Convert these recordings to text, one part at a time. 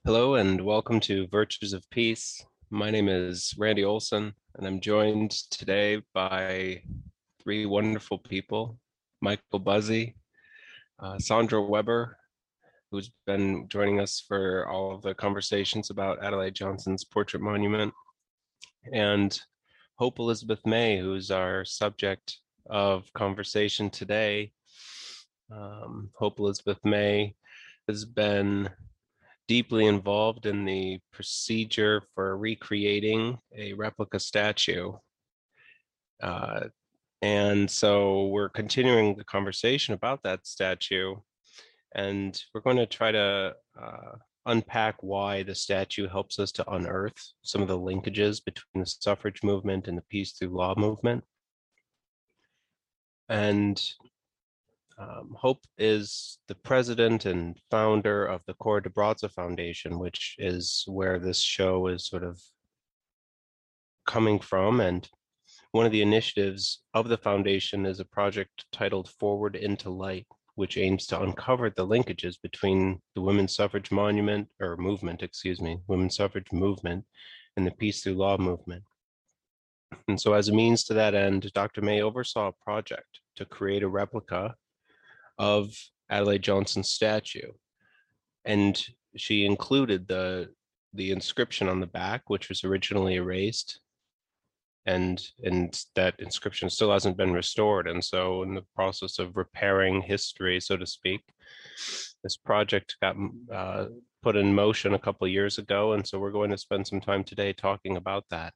Hello and welcome to Virtues of Peace. My name is Randy Olson, and I'm joined today by three wonderful people: Michael Buzzy, Sandra Weber, who's been joining us for all of the conversations about Adelaide Johnson's portrait monument, and Hope Elizabeth May, who's our subject of conversation today. Hope Elizabeth May has been deeply involved in the procedure for recreating a replica statue. And so we're continuing the conversation about that statue, and we're going to try to unpack why the statue helps us to unearth some of the linkages between the suffrage movement and the Peace Through Law movement. And Hope is the president and founder of the Cora de Brazza Foundation, which is where this show is sort of coming from. And one of the initiatives of the foundation is a project titled Forward into Light, which aims to uncover the linkages between the women's suffrage movement, women's suffrage movement and the Peace Through Law movement. And so as a means to that end, Dr. May oversaw a project to create a replica of Adelaide Johnson's statue. And she included the inscription on the back, which was originally erased. And that inscription still hasn't been restored. And so in the process of repairing history, so to speak, this project got put in motion a couple of years ago. And so we're going to spend some time today talking about that.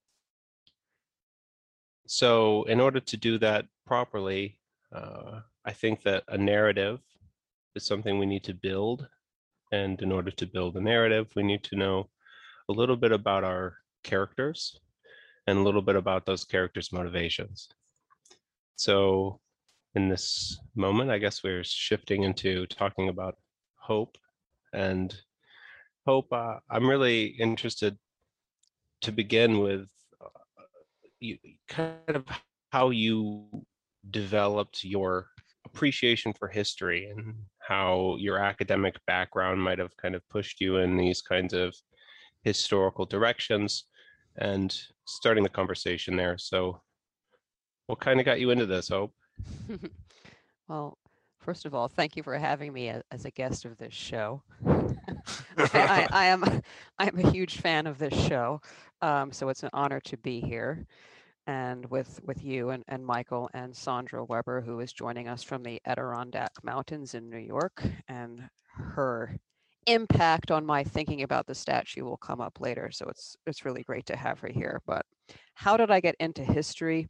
So in order to do that properly, I think that a narrative is something we need to build. And in order to build a narrative, we need to know a little bit about our characters and a little bit about those characters' motivations. So in this moment, I guess we're shifting into talking about Hope. And Hope, I'm really interested to begin with kind of how you developed your appreciation for history and how your academic background might have kind of pushed you in these kinds of historical directions, and starting the conversation there. So what kind of got you into this, Hope? Well, first of all, thank you for having me as a guest of this show. I am a huge fan of this show, so it's an honor to be here, and with you and Michael and Sandra Weber, who is joining us from the Adirondack Mountains in New York, and her impact on my thinking about the statue will come up later. So it's really great to have her here. But how did I get into history?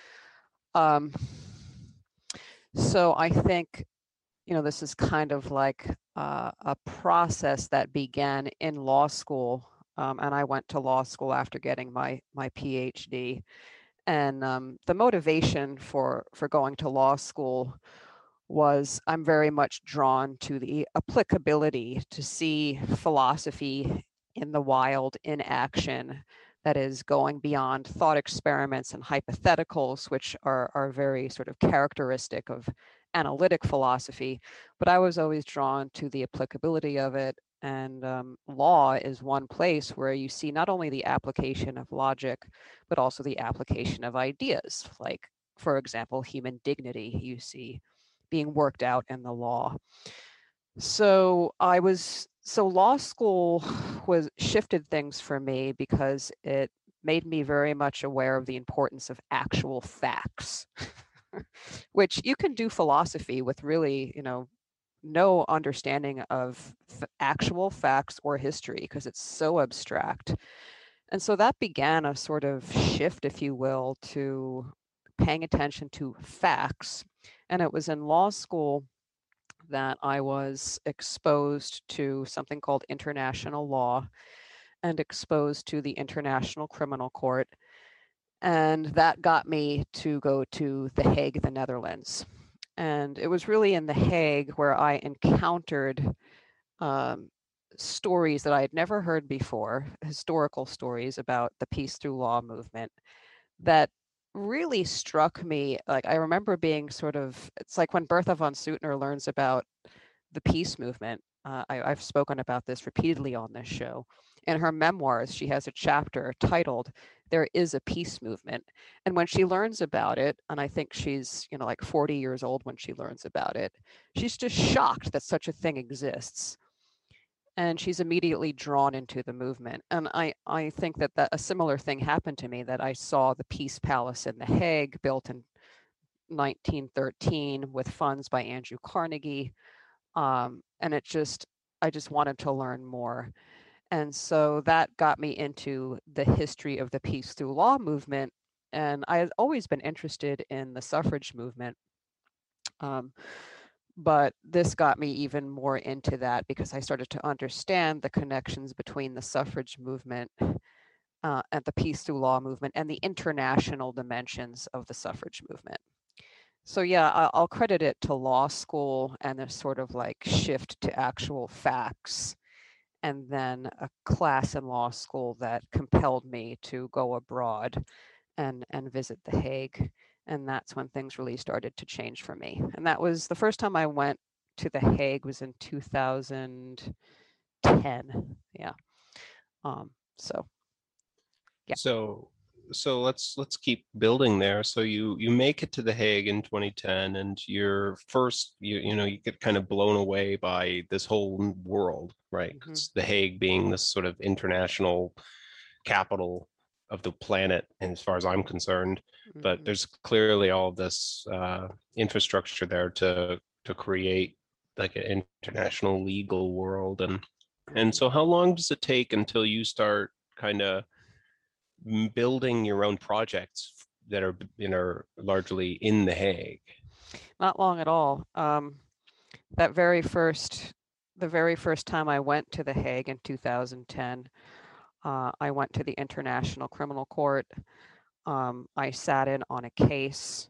So I think, this is kind of like a process that began in law school. And I went to law school after getting my PhD. And the motivation for going to law school was I'm very much drawn to the applicability to see philosophy in the wild, in action, that is going beyond thought experiments and hypotheticals, which are very sort of characteristic of analytic philosophy. But I was always drawn to the applicability of it. And law is one place where you see not only the application of logic, but also the application of ideas. Like, for example, human dignity, you see being worked out in the law. So law school shifted things for me because it made me very much aware of the importance of actual facts, which you can do philosophy with really, no understanding of actual facts or history because it's so abstract. And so that began a sort of shift, if you will, to paying attention to facts. And it was in law school that I was exposed to something called international law and exposed to the International Criminal Court. And that got me to go to The Hague, the Netherlands. And it was really in The Hague where I encountered stories that I had never heard before, historical stories about the Peace Through Law movement that really struck me. Like, I remember being it's like when Bertha von Suttner learns about the peace movement, I've spoken about this repeatedly on this show. In her memoirs, she has a chapter titled "There is a Peace Movement," and when she learns about it, and I think she's like 40 years old when she learns about it, she's just shocked that such a thing exists, and she's immediately drawn into the movement. And I think that a similar thing happened to me, that I saw the Peace Palace in The Hague, built in 1913 with funds by Andrew Carnegie, and I just wanted to learn more. And so that got me into the history of the Peace Through Law movement. And I had always been interested in the suffrage movement. But this got me even more into that because I started to understand the connections between the suffrage movement and the Peace Through Law movement and the international dimensions of the suffrage movement. So yeah, I'll credit it to law school and a sort of like shift to actual facts, and then a class in law school that compelled me to go abroad and visit The Hague. And that's when things really started to change for me. And that was the first time I went to The Hague was in 2010. Yeah. So yeah. So let's keep building there. So you make it to The Hague in 2010, and you're first you get kind of blown away by this whole world, right? 'Cause The Hague being this sort of international capital of the planet, and as far as I'm concerned, but there's clearly all this infrastructure there to create like an international legal world. And so how long does it take until you start kind of building your own projects that are largely in The Hague? Not long at all. The very first time I went to The Hague in 2010, I went to the International Criminal Court. I sat in on a case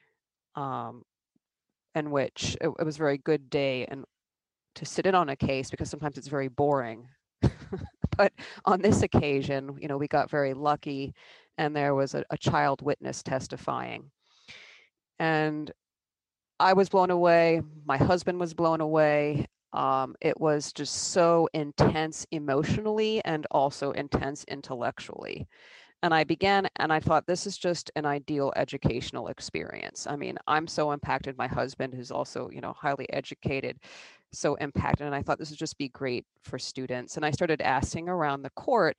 in which it was a very good day and to sit in on a case, because sometimes it's very boring. But on this occasion, we got very lucky, and there was a child witness testifying. And I was blown away. My husband was blown away. It was just so intense emotionally and also intense intellectually. And I thought, this is just an ideal educational experience. I mean, I'm so impacted. My husband, who's also, highly educated, so impacted. And I thought this would just be great for students. And I started asking around the court,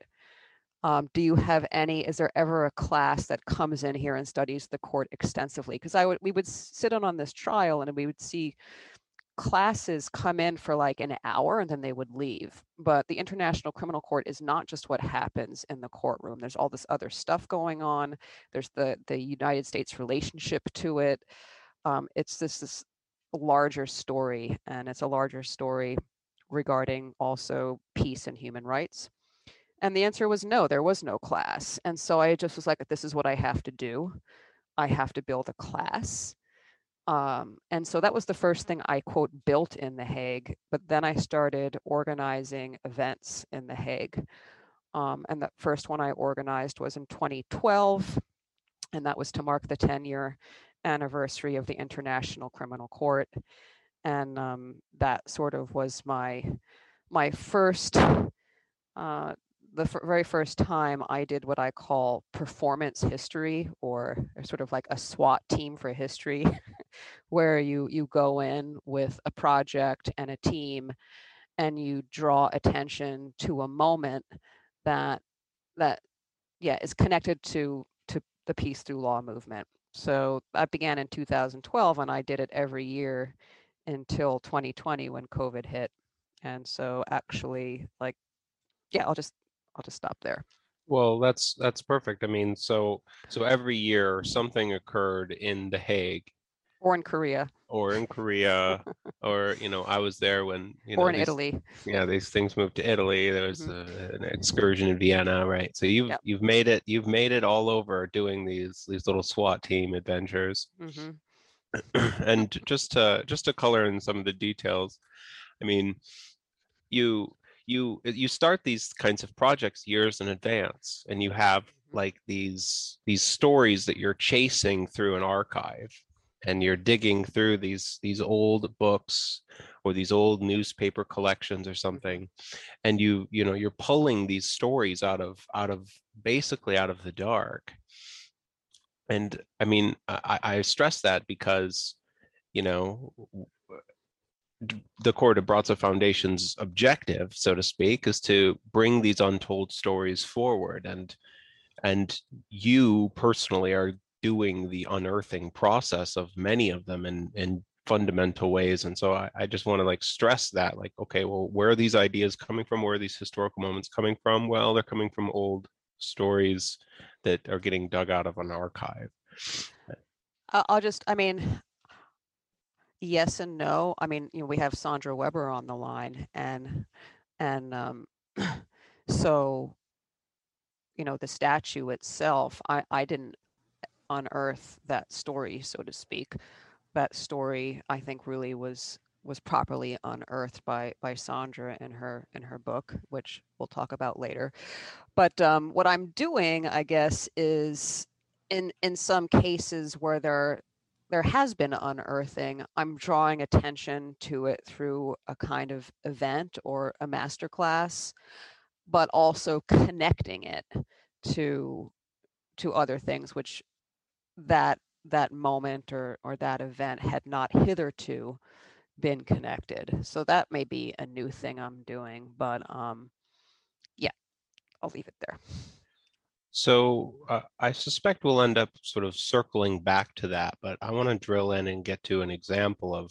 is there ever a class that comes in here and studies the court extensively? Because we would sit in on this trial and we would see classes come in for like an hour and then they would leave. But the International Criminal Court is not just what happens in the courtroom. There's all this other stuff going on. There's the United States relationship to it. It's this larger story, and it's a larger story regarding also peace and human rights. And the answer was no, there was no class. And so I just was like, this is what I have to do. I have to build a class. And so that was the first thing I, quote, built in The Hague. But then I started organizing events in The Hague. And the first one I organized was in 2012. And that was to mark the 10-year anniversary of the International Criminal Court. And that sort of was my first, very first time I did what I call performance history, or sort of like a SWAT team for history, where you go in with a project and a team and you draw attention to a moment that is connected to the Peace Through Law movement. So that began in 2012, and I did it every year until 2020 when COVID hit. And so actually, I'll just stop there. Well, that's perfect. I mean, so every year something occurred in The Hague, or in Korea, or I was there when or in Italy. Yeah, these things moved to Italy. There was an excursion in Vienna, right? So you've made it all over doing these little SWAT team adventures. And just to color in some of the details, I mean, you start these kinds of projects years in advance, and you have like these stories that you're chasing through an archive. and you're digging through these old books or these old newspaper collections or something, and you're pulling these stories out of basically out of the dark. And I mean, I stress that because, you know, the Cora de Brazza Foundation's objective, so to speak, is to bring these untold stories forward, and you personally are doing the unearthing process of many of them in fundamental ways. And so I just want to like stress that, like, okay, well, where are these ideas coming from? Where are these historical moments coming from? Well, they're coming from old stories that are getting dug out of an archive. I mean, yes and no. I mean, we have Sandra Weber on the line, and so, the statue itself, I didn't unearth that story, so to speak. That story, I think, really was properly unearthed by Sandra in her book, which we'll talk about later. But what I'm doing, I guess, is in some cases where there has been unearthing, I'm drawing attention to it through a kind of event or a masterclass, but also connecting it to other things, which that moment or that event had not hitherto been connected. So that may be a new thing I'm doing, but yeah, I'll leave it there. So I suspect we'll end up sort of circling back to that, but I want to drill in and get to an example of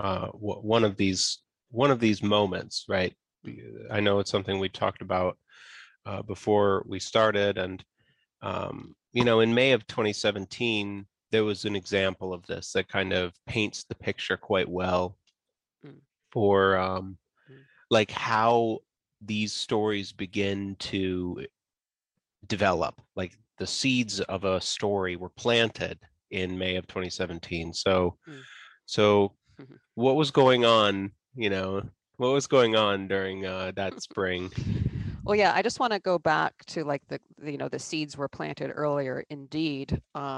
one of these moments, right? I know it's something we talked about before we started, and in May of 2017, there was an example of this that kind of paints the picture quite well Mm, for mm, like how these stories begin to develop. Like the seeds of a story were planted in May of 2017. So, mm. so what was going on? What was going on during that spring? Well, yeah, I just want to go back to like the seeds were planted earlier, indeed.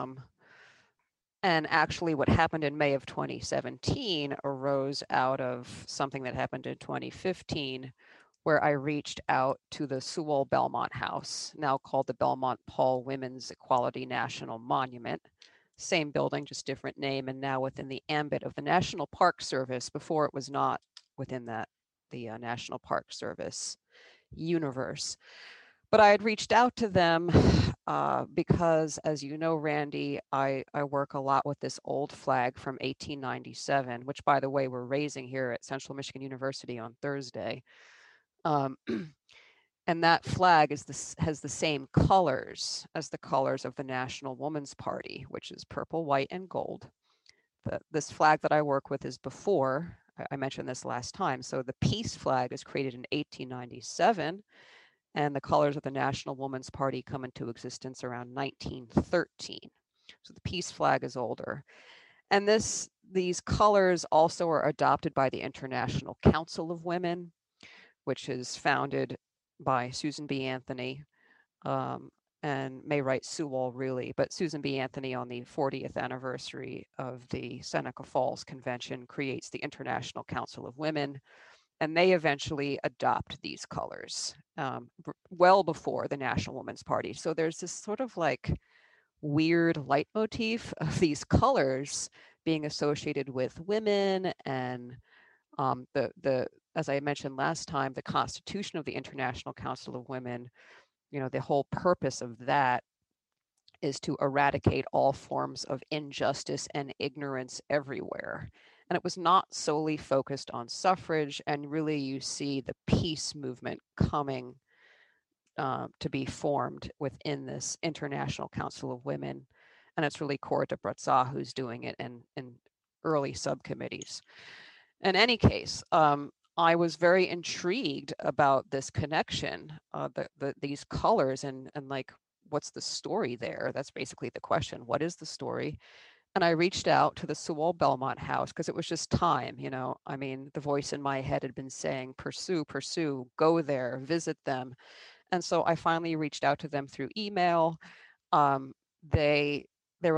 And actually, what happened in May of 2017 arose out of something that happened in 2015, where I reached out to the Sewall Belmont House, now called the Belmont Paul Women's Equality National Monument. Same building, just different name, and now within the ambit of the National Park Service. Before it was not within the National Park Service universe. But I had reached out to them because, as you know, Randy, I work a lot with this old flag from 1897, which, by the way, we're raising here at Central Michigan University on Thursday. Um, and that flag has the same colors as the colors of the National Woman's Party, which is purple, white, and gold. This flag that I work with is before, I mentioned this last time, so the peace flag is created in 1897, and the colors of the National Woman's Party come into existence around 1913. So the peace flag is older. And these colors also are adopted by the International Council of Women, which is founded by Susan B. Anthony, and May Wright Sewall, really, but Susan B. Anthony, on the 40th anniversary of the Seneca Falls Convention, creates the International Council of Women, and they eventually adopt these colors well before the National Woman's Party. So there's this sort of like weird leitmotif of these colors being associated with women, and the as I mentioned last time, the Constitution of the International Council of Women, the whole purpose of that is to eradicate all forms of injustice and ignorance everywhere. And it was not solely focused on suffrage, and really you see the peace movement coming to be formed within this International Council of Women. And it's really Cora de Brazza who's doing it in early subcommittees. In any case, I was very intrigued about this connection, these colors, and like, what's the story there? That's basically the question. What is the story? And I reached out to the Sewall Belmont House because it was just time, I mean, the voice in my head had been saying, pursue, go there, visit them. And so I finally reached out to them through email. They were like,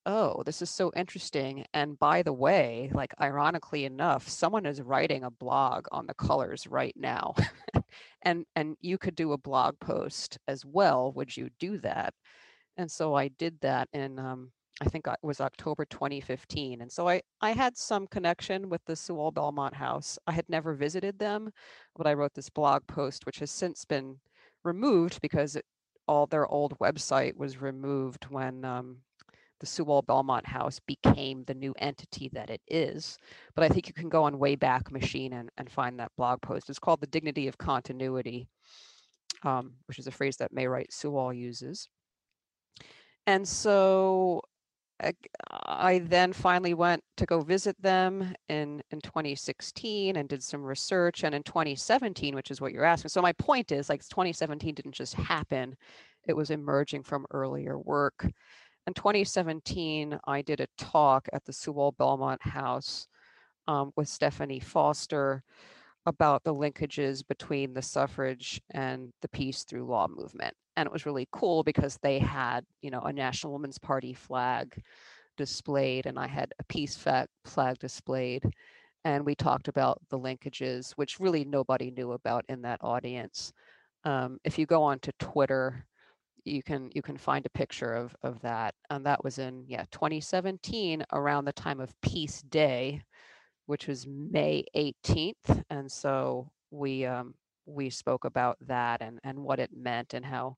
oh, this is so interesting. And by the way, like ironically enough, someone is writing a blog on the colors right now. And you could do a blog post as well. Would you do that? And so I did that in I think it was October 2015. And so I had some connection with the Sewall Belmont House. I had never visited them, but I wrote this blog post, which has since been removed because all their old website was removed when the Sewall Belmont House became the new entity that it is. But I think you can go on Wayback Machine and find that blog post. It's called The Dignity of Continuity, which is a phrase that Maywright Sewall uses. And so I then finally went to go visit them in 2016 and did some research. And in 2017, which is what you're asking. So my point is, like, 2017 didn't just happen. It was emerging from earlier work. In 2017, I did a talk at the Sewall Belmont House with Stephanie Foster about the linkages between the suffrage and the Peace Through Law movement. And it was really cool because they had, a National Women's Party flag displayed, and I had a peace flag displayed. And we talked about the linkages, which really nobody knew about in that audience. If you go onto Twitter, you can find a picture of that. And that was in 2017, around the time of Peace Day, which was May 18th. And so we spoke about that and what it meant, and how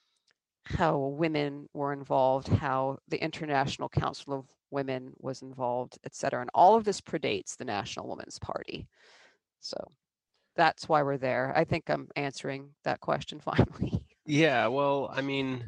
women were involved, how the International Council of Women was involved, et cetera. And all of this predates the National Women's Party. So that's why we're there. I think I'm answering that question finally. Yeah, well, I mean,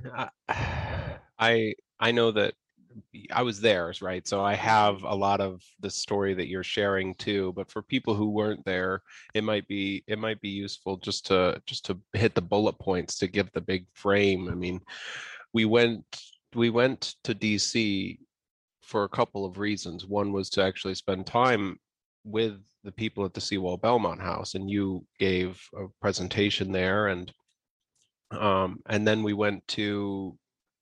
I know that I was there, right? So I have a lot of the story that you're sharing too. But for people who weren't there, it might be useful just to hit the bullet points to give the big frame. I mean, we went to DC for a couple of reasons. One was to actually spend time with the people at the Sewall Belmont House, and you gave a presentation there, and then we went to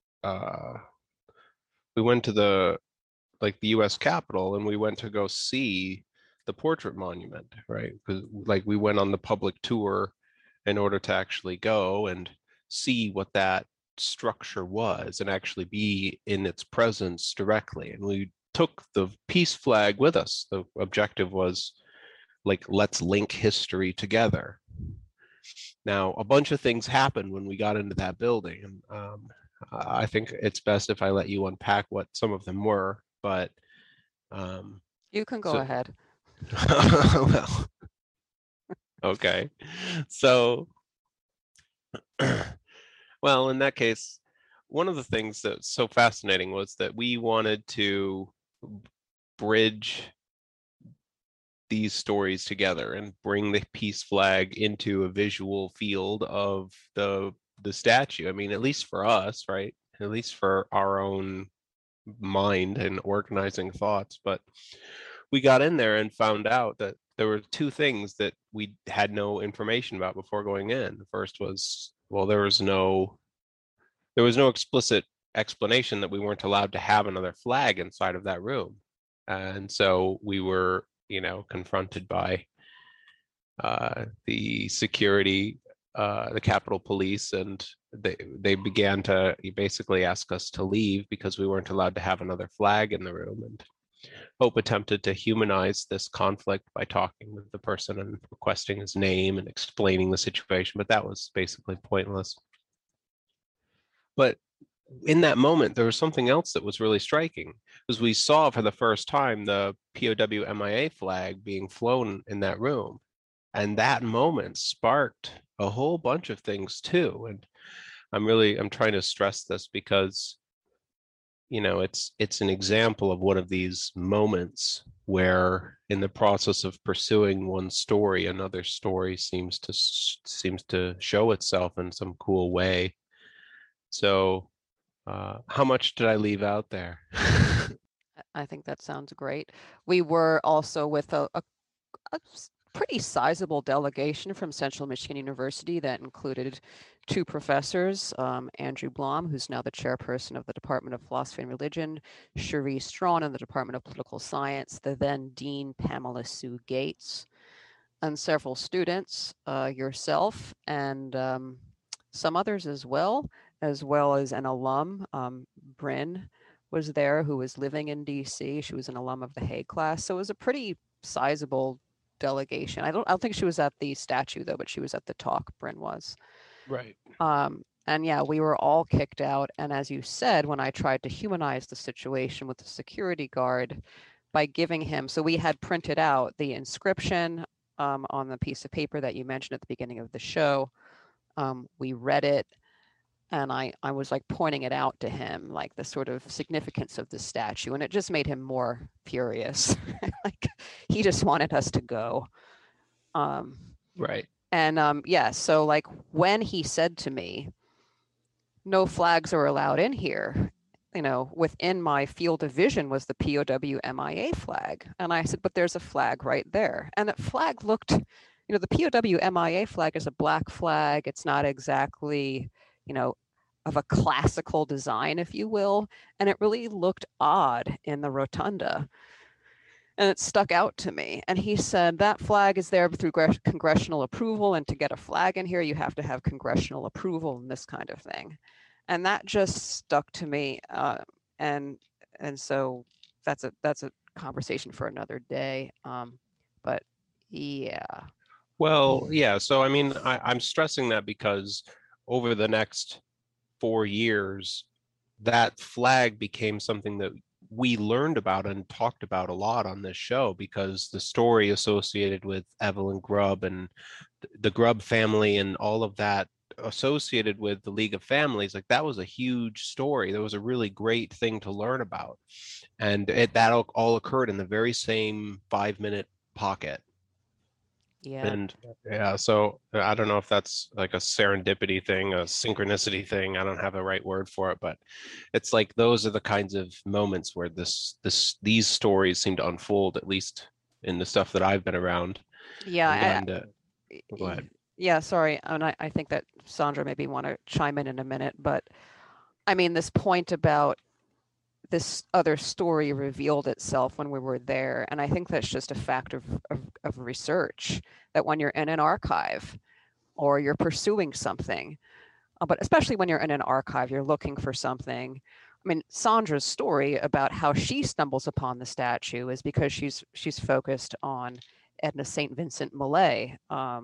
the U.S. Capitol, and we went to go see the portrait monument, right? Because we went on the public tour in order to actually go and see what that structure was and actually be in its presence directly. And we took the peace flag with us. The objective was let's link history together. Now, a bunch of things happened when we got into that building, and I think it's best if I let you unpack what some of them were, but you can go ahead. Well, okay. So, well, in that case, one of the things that's so fascinating was that we wanted to bridge these stories together and bring the peace flag into a visual field of the statue. I mean, at least for us, right? At least for our own mind and organizing thoughts. But we got in there and found out that there were two things that we had no information about before going in. The first was, well, there was no explicit explanation that we weren't allowed to have another flag inside of that room. And so we were, confronted by the security, the Capitol Police, and they began to basically ask us to leave because we weren't allowed to have another flag in the room. And Hope attempted to humanize this conflict by talking with the person and requesting his name and explaining the situation, but that was basically pointless. But in that moment, there was something else that was really striking, because we saw for the first time the POW MIA flag being flown in that room. And that moment sparked a whole bunch of things too. And I'm trying to stress this because, it's an example of one of these moments where in the process of pursuing one story, another story seems to show itself in some cool way. So how much did I leave out there? I think that sounds great. We were also with a pretty sizable delegation from Central Michigan University that included two professors, Andrew Blom, who's now the chairperson of the Department of Philosophy and Religion, Cherie Strawn in the Department of Political Science, the then Dean Pamela Sue Gates, and several students, yourself, and some others as well as an alum, Bryn was there, who was living in DC. She was an alum of the Hague class. So it was a pretty sizable delegation. I don't think she was at the statue though, but she was at the talk. Bryn was. Right. And yeah, we were all kicked out. And as you said, when I tried to humanize the situation with the security guard by giving him, so we had printed out the inscription on the piece of paper that you mentioned at the beginning of the show. We read it. And I was like pointing it out to him, like the sort of significance of the statue. And it just made him more furious. Like he just wanted us to go. Right. And yeah, so like when he said to me, no flags are allowed in here, you know, within my field of vision was the POW MIA flag. And I said, but there's a flag right there. And that flag looked, you know, the POW MIA flag is a black flag. It's not exactly, you know, of a classical design, if you will. And it really looked odd in the rotunda. And it stuck out to me. And he said, that flag is there through congressional approval. And to get a flag in here, you have to have congressional approval and this kind of thing. And that just stuck to me. And so that's a conversation for another day. But yeah. Well, yeah. So, I mean, I'm stressing that because over the next 4 years, that flag became something that we learned about and talked about a lot on this show, because the story associated with Evelyn Grubb and the Grubb family and all of that associated with the League of Families, like that was a huge story. That was a really great thing to learn about. And that all occurred in the very same 5-minute pocket. Yeah. And yeah, so I don't know if that's like a serendipity thing, a synchronicity thing. I don't have the right word for it, but it's like those are the kinds of moments where these stories seem to unfold, at least in the stuff that I've been around. Yeah. And go ahead. Yeah, sorry. And I think that Sandra maybe want to chime in a minute, but I mean, this point about this other story revealed itself when we were there. And I think that's just a fact of research, that when you're in an archive or you're pursuing something, but especially when you're in an archive, you're looking for something. I mean, Sandra's story about how she stumbles upon the statue is because she's focused on Edna St. Vincent Millay,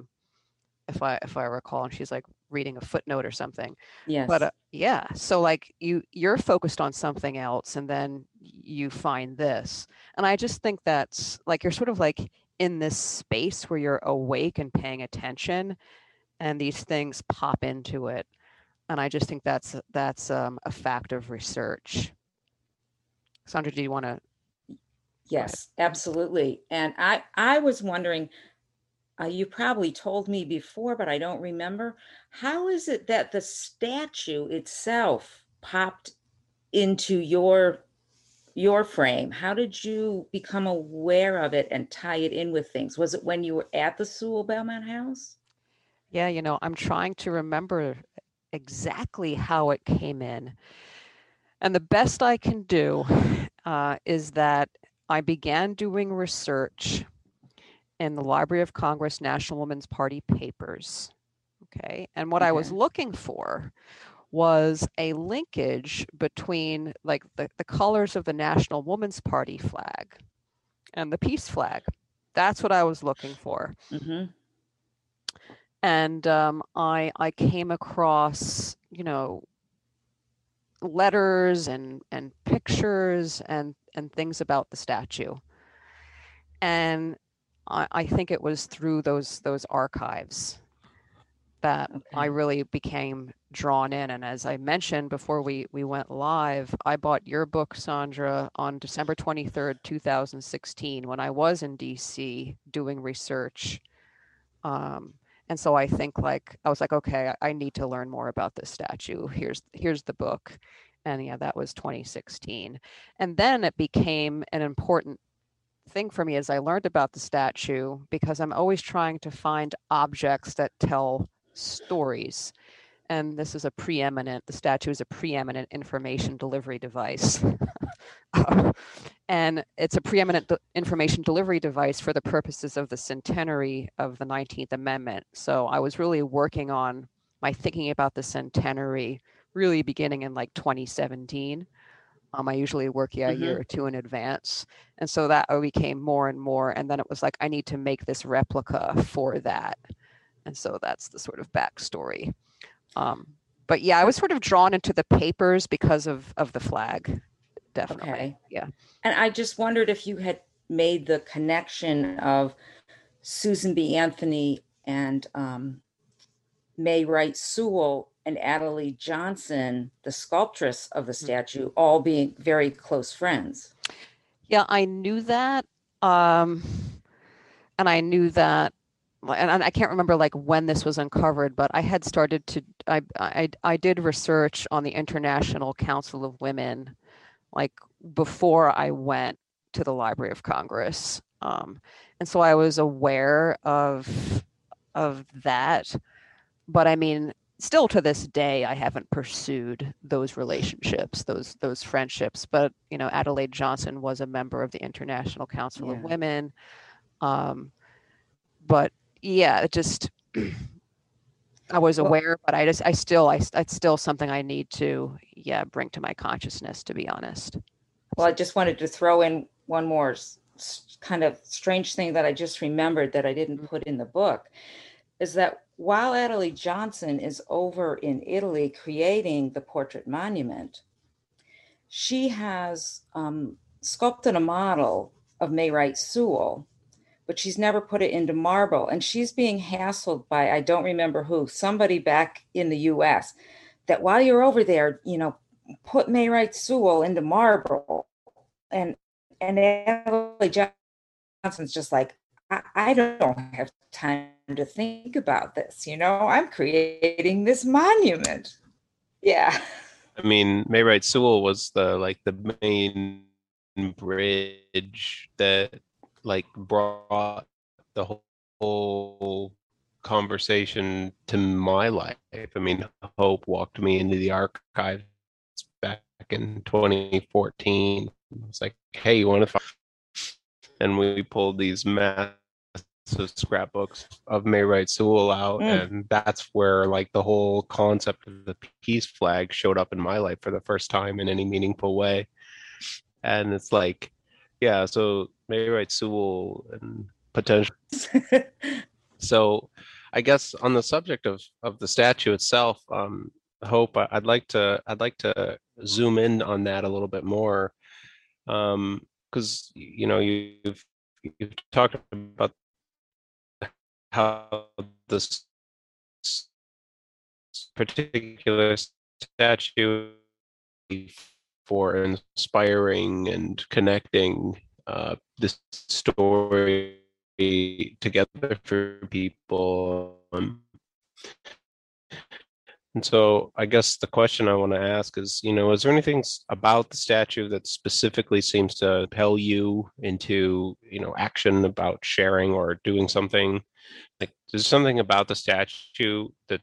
if I recall, and she's like reading a footnote or something. Yes. But yeah, so like you're focused on something else, and then you find this, and I just think that's like you're sort of like in this space where you're awake and paying attention, and these things pop into it, and I just think that's a fact of research. Sandra, do you want to? Yes, absolutely. And I was wondering, you probably told me before, but I don't remember. How is it that the statue itself popped into your frame? How did you become aware of it and tie it in with things? Was it when you were at the Sewall Belmont House? Yeah, you know, I'm trying to remember exactly how it came in. And the best I can do is that I began doing research in the Library of Congress National Women's Party papers. Okay. And what I was looking for was a linkage between like the colors of the National Women's Party flag and the peace flag. That's what I was looking for. Mm-hmm. And I came across, you know, letters and pictures and things about the statue. And I think it was through those archives that I really became drawn in. And as I mentioned before we went live, I bought your book, Sandra, on December 23rd, 2016, when I was in DC doing research. And so I think like, I was like, okay, I need to learn more about this statue. Here's the book. And yeah, that was 2016. And then it became an important thing for me as I learned about the statue, because I'm always trying to find objects that tell stories. And this is the statue is a preeminent information delivery device. And it's a preeminent information delivery device for the purposes of the centenary of the 19th Amendment. So I was really working on my thinking about the centenary really beginning in like 2017. I usually work a year or two in advance. And so that became more and more. And then it was like, I need to make this replica for that. And so that's the sort of backstory. But yeah, I was sort of drawn into the papers because of the flag. Definitely. Okay. Yeah. And I just wondered if you had made the connection of Susan B. Anthony and May Wright Sewell and Adelaide Johnson, the sculptress of the statue, all being very close friends. Yeah, I knew that. And I knew that, and I can't remember like when this was uncovered, but I had started to, I did research on the International Council of Women, like before I went to the Library of Congress. And so I was aware of that, but I mean, still to this day, I haven't pursued those relationships, those friendships. But you know, Adelaide Johnson was a member of the International Council of Women. But yeah, it just I was aware, but it's still something I need to bring to my consciousness, to be honest. Well, I just wanted to throw in one more kind of strange thing that I just remembered that I didn't put in the book, is that while Adelaide Johnson is over in Italy creating the portrait monument, she has sculpted a model of May Wright Sewell, but she's never put it into marble. And she's being hassled by, I don't remember who, somebody back in the US, that while you're over there, you know, put May Wright Sewell into marble. And Adelaide Johnson's just like, I don't have time to think about this. You know, I'm creating this monument. Yeah. I mean, May Wright Sewell was the main bridge that like brought the whole conversation to my life. I mean, Hope walked me into the archives back in 2014. I was like, hey, you want to find? And we pulled these massive scrapbooks of May Wright Sewell out, and that's where like the whole concept of the peace flag showed up in my life for the first time in any meaningful way. And it's like, yeah, so May Wright Sewell and potential. So I guess on the subject of the statue itself, Hope, I'd like to zoom in on that a little bit more, because you know you've talked about how this particular statue for inspiring and connecting this story together for people. And so I guess the question I want to ask is, you know, is there anything about the statue that specifically seems to propel you into, you know, action about sharing or doing something? Like, there's something about the statue that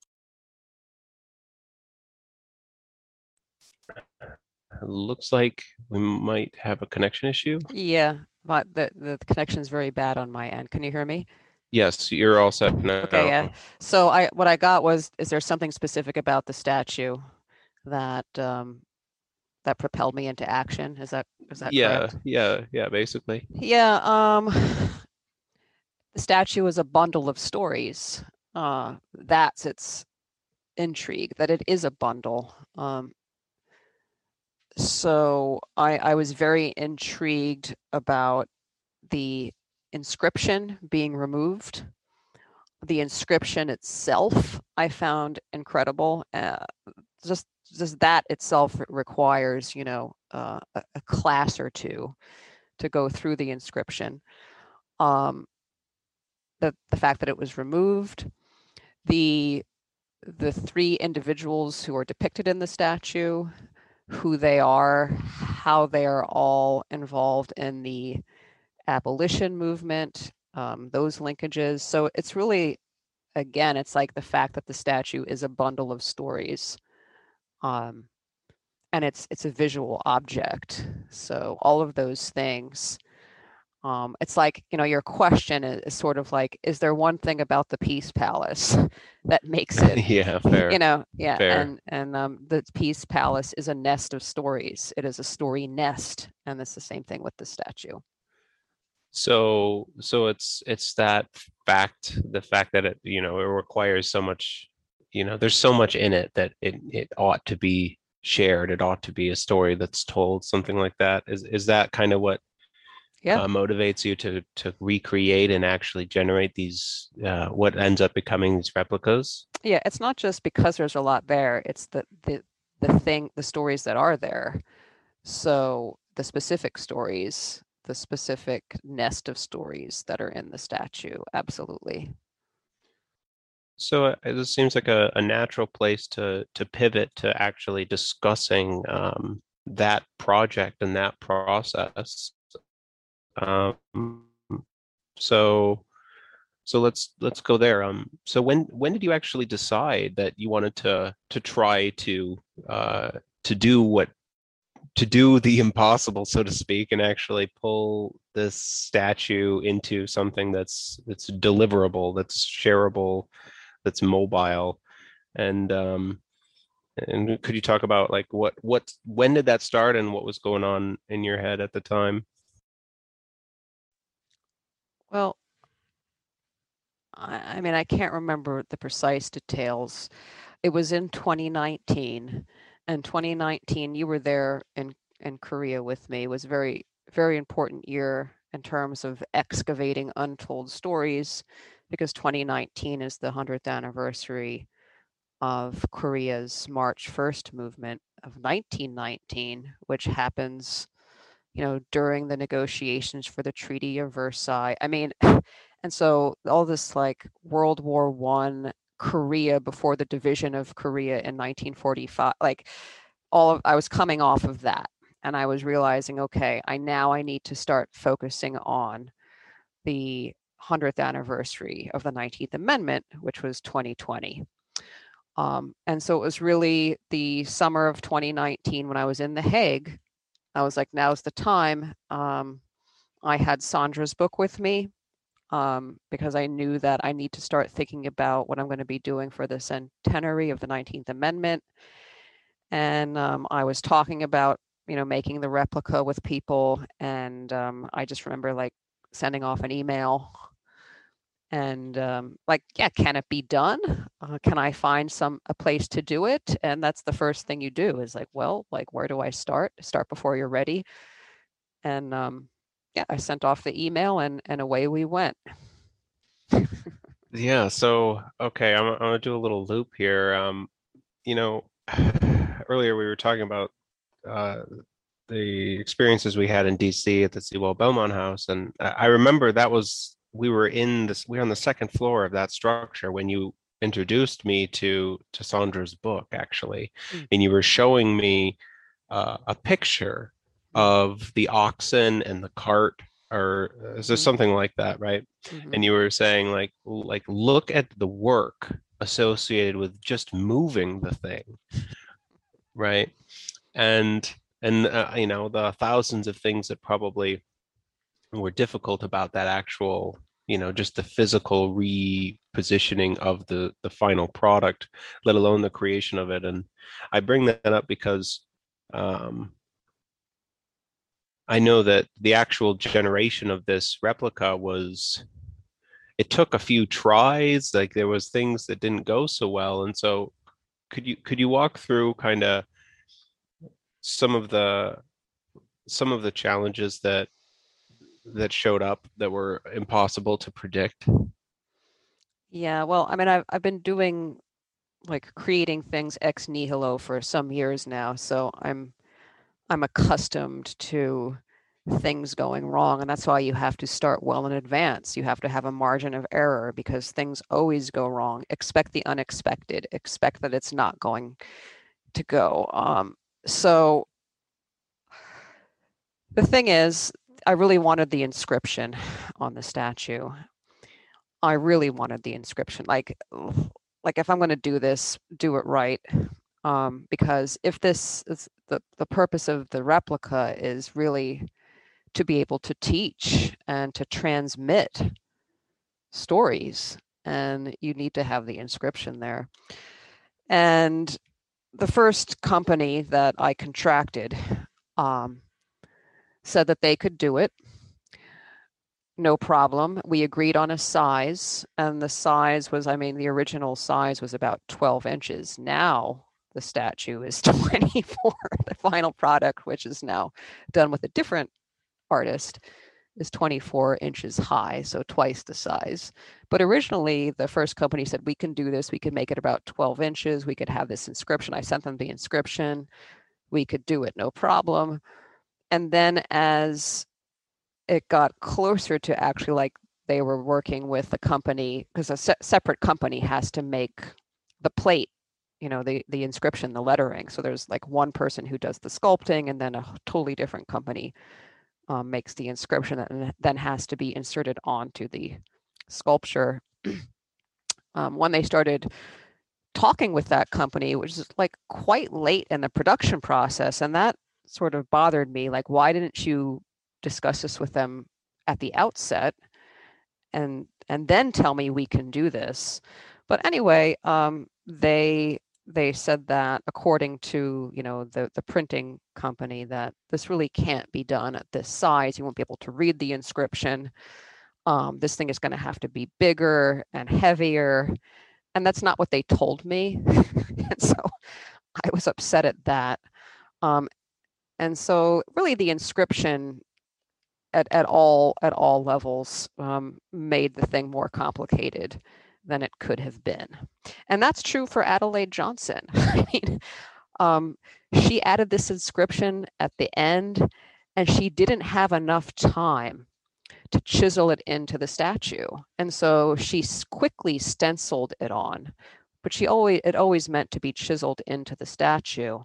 looks like we might have a connection issue. Yeah, but the connection is very bad on my end. Can you hear me? Yes, you're all set now. Okay, yeah. So what I got was, is there something specific about the statue that that propelled me into action? Is that correct? Yeah, basically. Yeah, the statue is a bundle of stories. That's its intrigue, that it is a bundle. So I was very intrigued about the inscription being removed. The inscription itself I found incredible. Just that itself requires, you know, a class or two to go through the inscription. The fact that it was removed, the three individuals who are depicted in the statue, who they are, how they are all involved in the abolition movement, those linkages. So it's really, again, it's like the fact that the statue is a bundle of stories. And it's a visual object. So all of those things. It's like, your question is sort of like, is there one thing about the Peace Palace that makes it, Yeah, fair. Yeah. Fair. And the Peace Palace is a nest of stories. It is a story nest. And it's the same thing with the statue. So it's that fact, the fact that it, it requires so much, there's so much in it that it ought to be shared. It ought to be a story that's told, something like that. Is that kind of what motivates you to recreate and actually generate these, what ends up becoming these replicas? Yeah, it's not just because there's a lot there. It's the stories that are there. So the specific stories, the specific nest of stories that are in the statue, absolutely. So it just seems like a natural place to pivot to actually discussing that project and that process. So let's go there. So when did you actually decide that you wanted to try to do the impossible, so to speak, and actually pull this statue into something that's deliverable, that's shareable, that's mobile, and could you talk about like when did that start and what was going on in your head at the time? Well, I mean, I can't remember the precise details. It was in 2019, and 2019, you were there in Korea with me. It was a very, very important year in terms of excavating untold stories, because 2019 is the 100th anniversary of Korea's March 1st movement of 1919, which happens, during the negotiations for the Treaty of Versailles. I mean, and so all this like World War I, Korea before the division of Korea in 1945, like I was coming off of that, and I was realizing, okay, I need to start focusing on the 100th anniversary of the 19th Amendment, which was 2020. And so it was really the summer of 2019 when I was in The Hague. I was like, now's the time. I had Sandra's book with me because I knew that I need to start thinking about what I'm going to be doing for the centenary of the 19th Amendment. And I was talking about, making the replica with people. And I just remember like sending off an email and can it be done? Can I find a place to do it? And that's the first thing you do is like, well, like, where do I start? Start before you're ready. And I sent off the email and away we went. Yeah, so okay, I'm gonna do a little loop here. Earlier we were talking about the experiences we had in DC at the Sewell Belmont House, and I remember we were on the second floor of that structure when you introduced me to Sandra's book, actually, and you were showing me a picture of the oxen and the cart, or is there something like that, right? And you were saying like look at the work associated with just moving the thing, right? And the thousands of things that probably were difficult about that actual, just the physical repositioning of the final product, let alone the creation of it. And I bring that up because I know that the actual generation of this replica it took a few tries. Like there was things that didn't go so well. And so could you walk through kind of some of the challenges that showed up that were impossible to predict? Yeah, well, I mean, I've been doing like creating things ex nihilo for some years now, so I'm accustomed to things going wrong, and that's why you have to start well in advance. You have to have a margin of error because things always go wrong. Expect the unexpected. Expect that it's not going to go. So the thing is, really wanted the inscription on the statue. I really wanted the inscription. Like if I'm going to do this, do it right. Because if this is the purpose of the replica is really to be able to teach and to transmit stories, and you need to have the inscription there. And the first company that I contracted said that they could do it. No problem. We agreed on a size, and the size was, the original size was about 12 inches. Now the statue is 24. The final product, which is now done with a different artist, is 24 inches high, so twice the size. But originally, the first company said, we can do this. We could make it about 12 inches. We could have this inscription. I sent them the inscription. We could do it, no problem. And then as it got closer to actually, like, they were working with the company, because a separate company has to make the plate, the inscription, the lettering. So there's like one person who does the sculpting, and then a totally different company makes the inscription that then has to be inserted onto the sculpture. When they started talking with that company, which is like quite late in the production process, and that sort of bothered me. Like, why didn't you discuss this with them at the outset and then tell me we can do this? But anyway, they said that according to the printing company, that this really can't be done at this size. You won't be able to read the inscription. This thing is going to have to be bigger and heavier, and that's not what they told me. And so I was upset at that. And so really the inscription at all levels made the thing more complicated than it could have been. And that's true for Adelaide Johnson. I mean, she added this inscription at the end, and she didn't have enough time to chisel it into the statue. And so she quickly stenciled it on, but it always meant to be chiseled into the statue.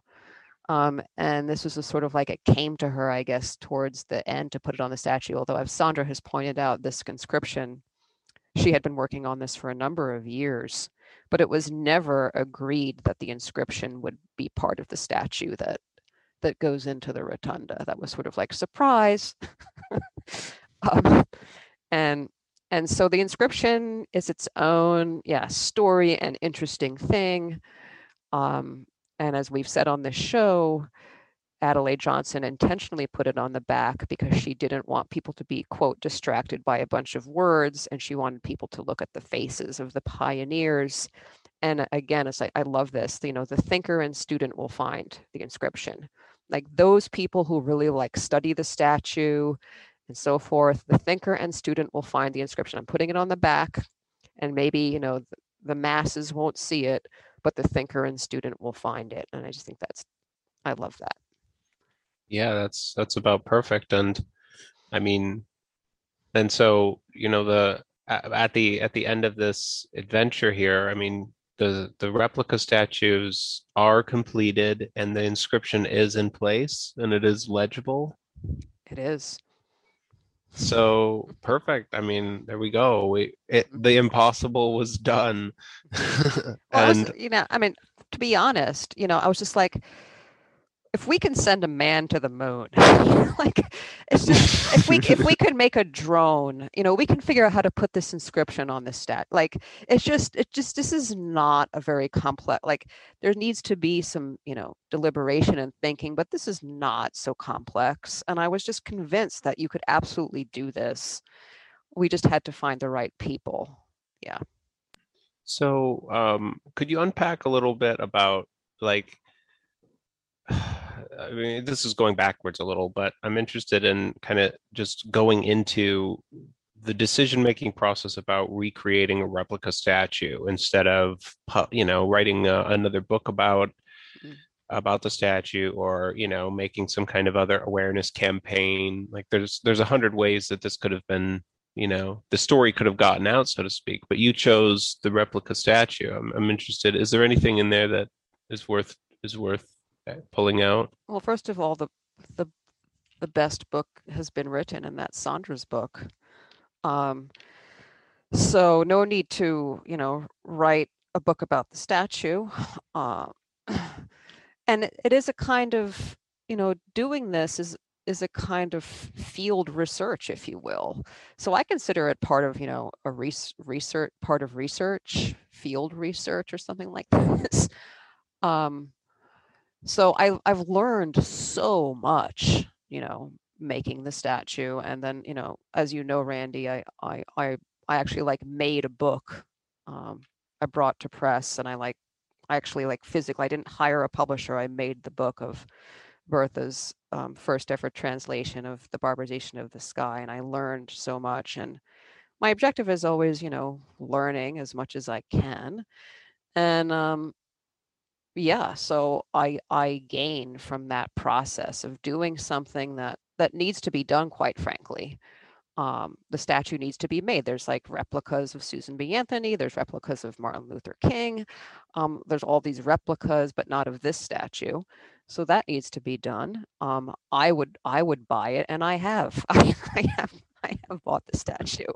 And this was a sort of like, it came to her, I guess, towards the end to put it on the statue. Although, as Sandra has pointed out, this inscription, she had been working on this for a number of years, but it was never agreed that the inscription would be part of the statue that goes into the rotunda. That was sort of like, surprise. And so the inscription is its own, story and interesting thing. And as we've said on this show, Adelaide Johnson intentionally put it on the back because she didn't want people to be, quote, distracted by a bunch of words, and she wanted people to look at the faces of the pioneers. And again, I love this, the thinker and student will find the inscription. Like, those people who really study the statue and so forth, the thinker and student will find the inscription. I'm putting it on the back, and maybe, the masses won't see it, but the thinker and student will find it. And I just think I love that. Yeah, that's about perfect. And I mean, and so, at the end of this adventure here, I mean, the replica statues are completed and the inscription is in place and it is legible. It is. So perfect. I mean, there we go. The impossible was done. Well, to be honest, I was just like, if we can send a man to the moon, it's just, if we could make a drone, we can figure out how to put this inscription on the stat. This is not a very complex, there needs to be some, deliberation and thinking, but this is not so complex. And I was just convinced that you could absolutely do this. We just had to find the right people. Yeah. So, could you unpack a little bit about, I mean, this is going backwards a little, but I'm interested in kind of just going into the decision-making process about recreating a replica statue instead of, writing another book about the statue, or, making some kind of other awareness campaign. Like, there's 100 ways that this could have been, the story could have gotten out, so to speak, but you chose the replica statue. I'm interested. Is there anything in there that is worth pulling out? Well, first of all, the the best book has been written, and that's Sandra's book. So no need to, write a book about the statue. Uh, and it is a kind of, doing this is a kind of field research, if you will. So I consider it part of, a research, part of research, field research, or something like this. So I've learned so much, making the statue, and then, as you know, Randy, I actually like made a book. I brought to press, and I actually physically, I didn't hire a publisher. I made the book of Bertha's first ever translation of The Barbarization of the Sky, and I learned so much. And my objective is always, learning as much as I can. And yeah, so I gain from that process of doing something that needs to be done, quite frankly. The statue needs to be made. There's replicas of Susan B. Anthony. There's replicas of Martin Luther King. There's all these replicas, but not of this statue. So that needs to be done. I would buy it, and I have. I have bought the statue.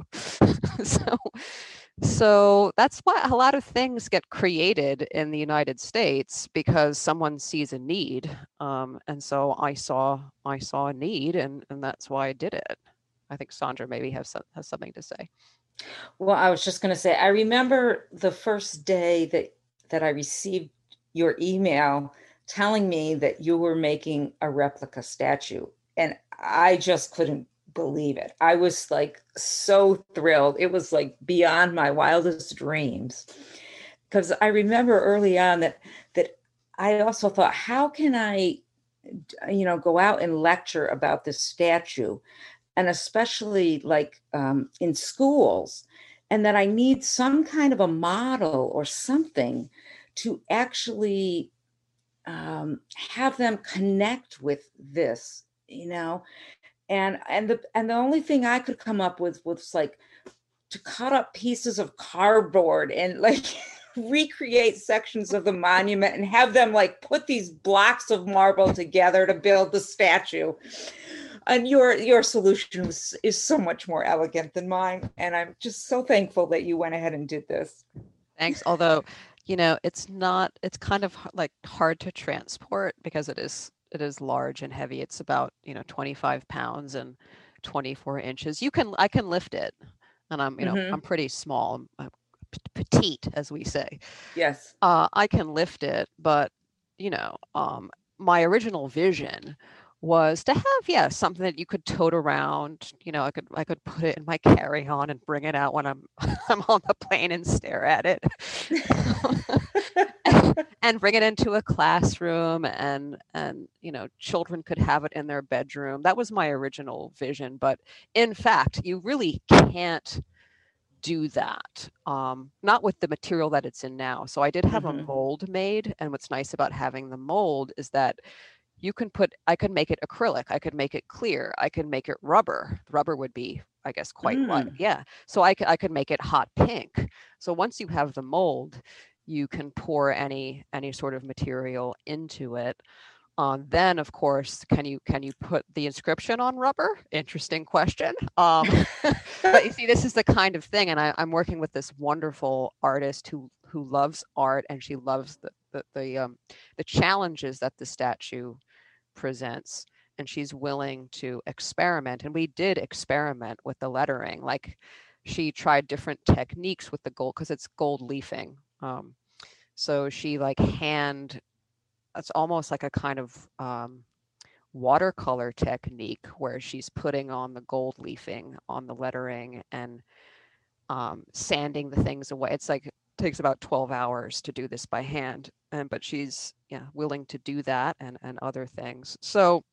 So that's why a lot of things get created in the United States, because someone sees a need. And so I saw a need, and that's why I did it. I think Sandra maybe has something to say. Well, I was just going to say, I remember the first day that I received your email telling me that you were making a replica statue, and I just couldn't believe it. I was so thrilled. It was beyond my wildest dreams, because I remember early on that I also thought, how can I, go out and lecture about this statue, and especially in schools, and that I need some kind of a model or something to actually have them connect with this, and the only thing I could come up with was to cut up pieces of cardboard and recreate sections of the monument and have them put these blocks of marble together to build the statue. And your solution is so much more elegant than mine, and I'm just so thankful that you went ahead and did this. Thanks. Although, it's kind of hard to transport, because it is large and heavy. It's about 25 pounds and 24 inches. I can lift it, and I'm pretty small. I'm petite, as we say. Yes. I can lift it, but my original vision was to have something that you could tote around. I could put it in my carry-on and bring it out when I'm on the plane and stare at it. and bring it into a classroom, and children could have it in their bedroom. That was my original vision, but in fact, you really can't do that, not with the material that it's in now. So I did have a mold made, and what's nice about having the mold is that I could make it acrylic, I could make it clear, I could make it rubber. The rubber would be, I guess, quite light. Yeah. So I could make it hot pink. So once you have the mold, you can pour any sort of material into it. Then, of course, can you put the inscription on rubber? Interesting question. But you see, this is the kind of thing, and I'm working with this wonderful artist who loves art, and she loves the challenges that the statue presents, and she's willing to experiment. And we did experiment with the lettering. She tried different techniques with the gold, because it's gold leafing. So she it's almost like a kind of watercolor technique, where she's putting on the gold leafing on the lettering and sanding the things away. It's takes about 12 hours to do this by hand, but she's willing to do that and other things. So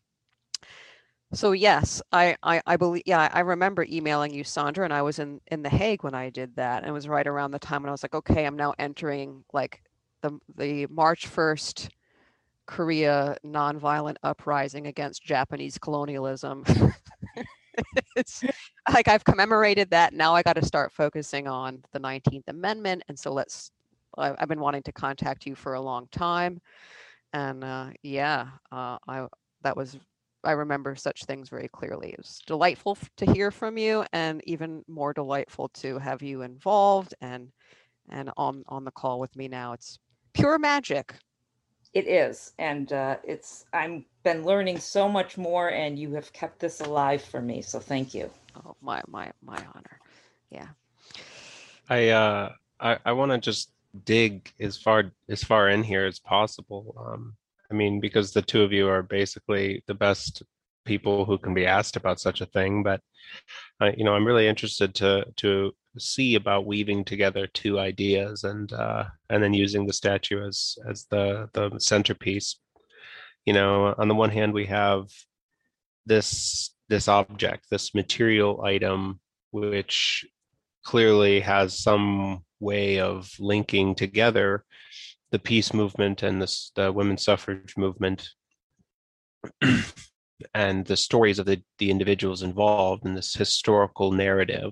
yes, I believe, I remember emailing you, Sandra, and I was in The Hague when I did that, and it was right around the time when I was okay, I'm now entering the March 1st Korea nonviolent uprising against Japanese colonialism. It's I've commemorated that. Now I got to start focusing on the 19th Amendment. And so I've been wanting to contact you for a long time. And that was I remember such things very clearly. It was delightful to hear from you, and even more delightful to have you involved and on the call with me now. It's pure magic. It is, and I'm been learning so much more, and you have kept this alive for me. So thank you. Oh, my honor. Yeah. I want to just dig as far in here as possible. I mean, because the two of you are basically the best people who can be asked about such a thing. But I'm really interested to see about weaving together two ideas and then using the statue as the centerpiece. On the one hand, we have this object, this material item, which clearly has some way of linking together the peace movement and the women's suffrage movement and the stories of the individuals involved in this historical narrative.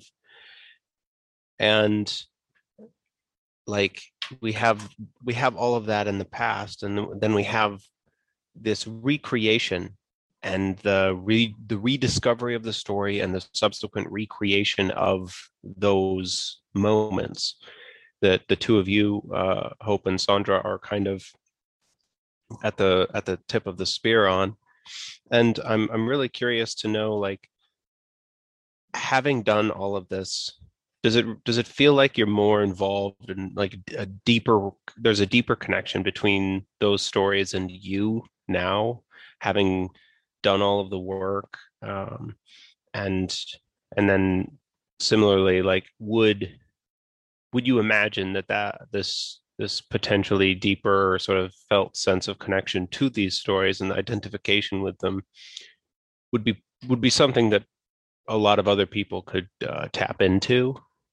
And like we have all of that in the past, and then we have this recreation and the rediscovery of the story and the subsequent recreation of those moments that the two of you, Hope and Sandra, are kind of at the tip of the spear on. And I'm really curious to know, like, having done all of this, does it feel like you're more involved in like there's a deeper connection between those stories and you now, having done all of the work, and then similarly, like, would you imagine that this potentially deeper sort of felt sense of connection to these stories and the identification with them would be something that a lot of other people could tap into?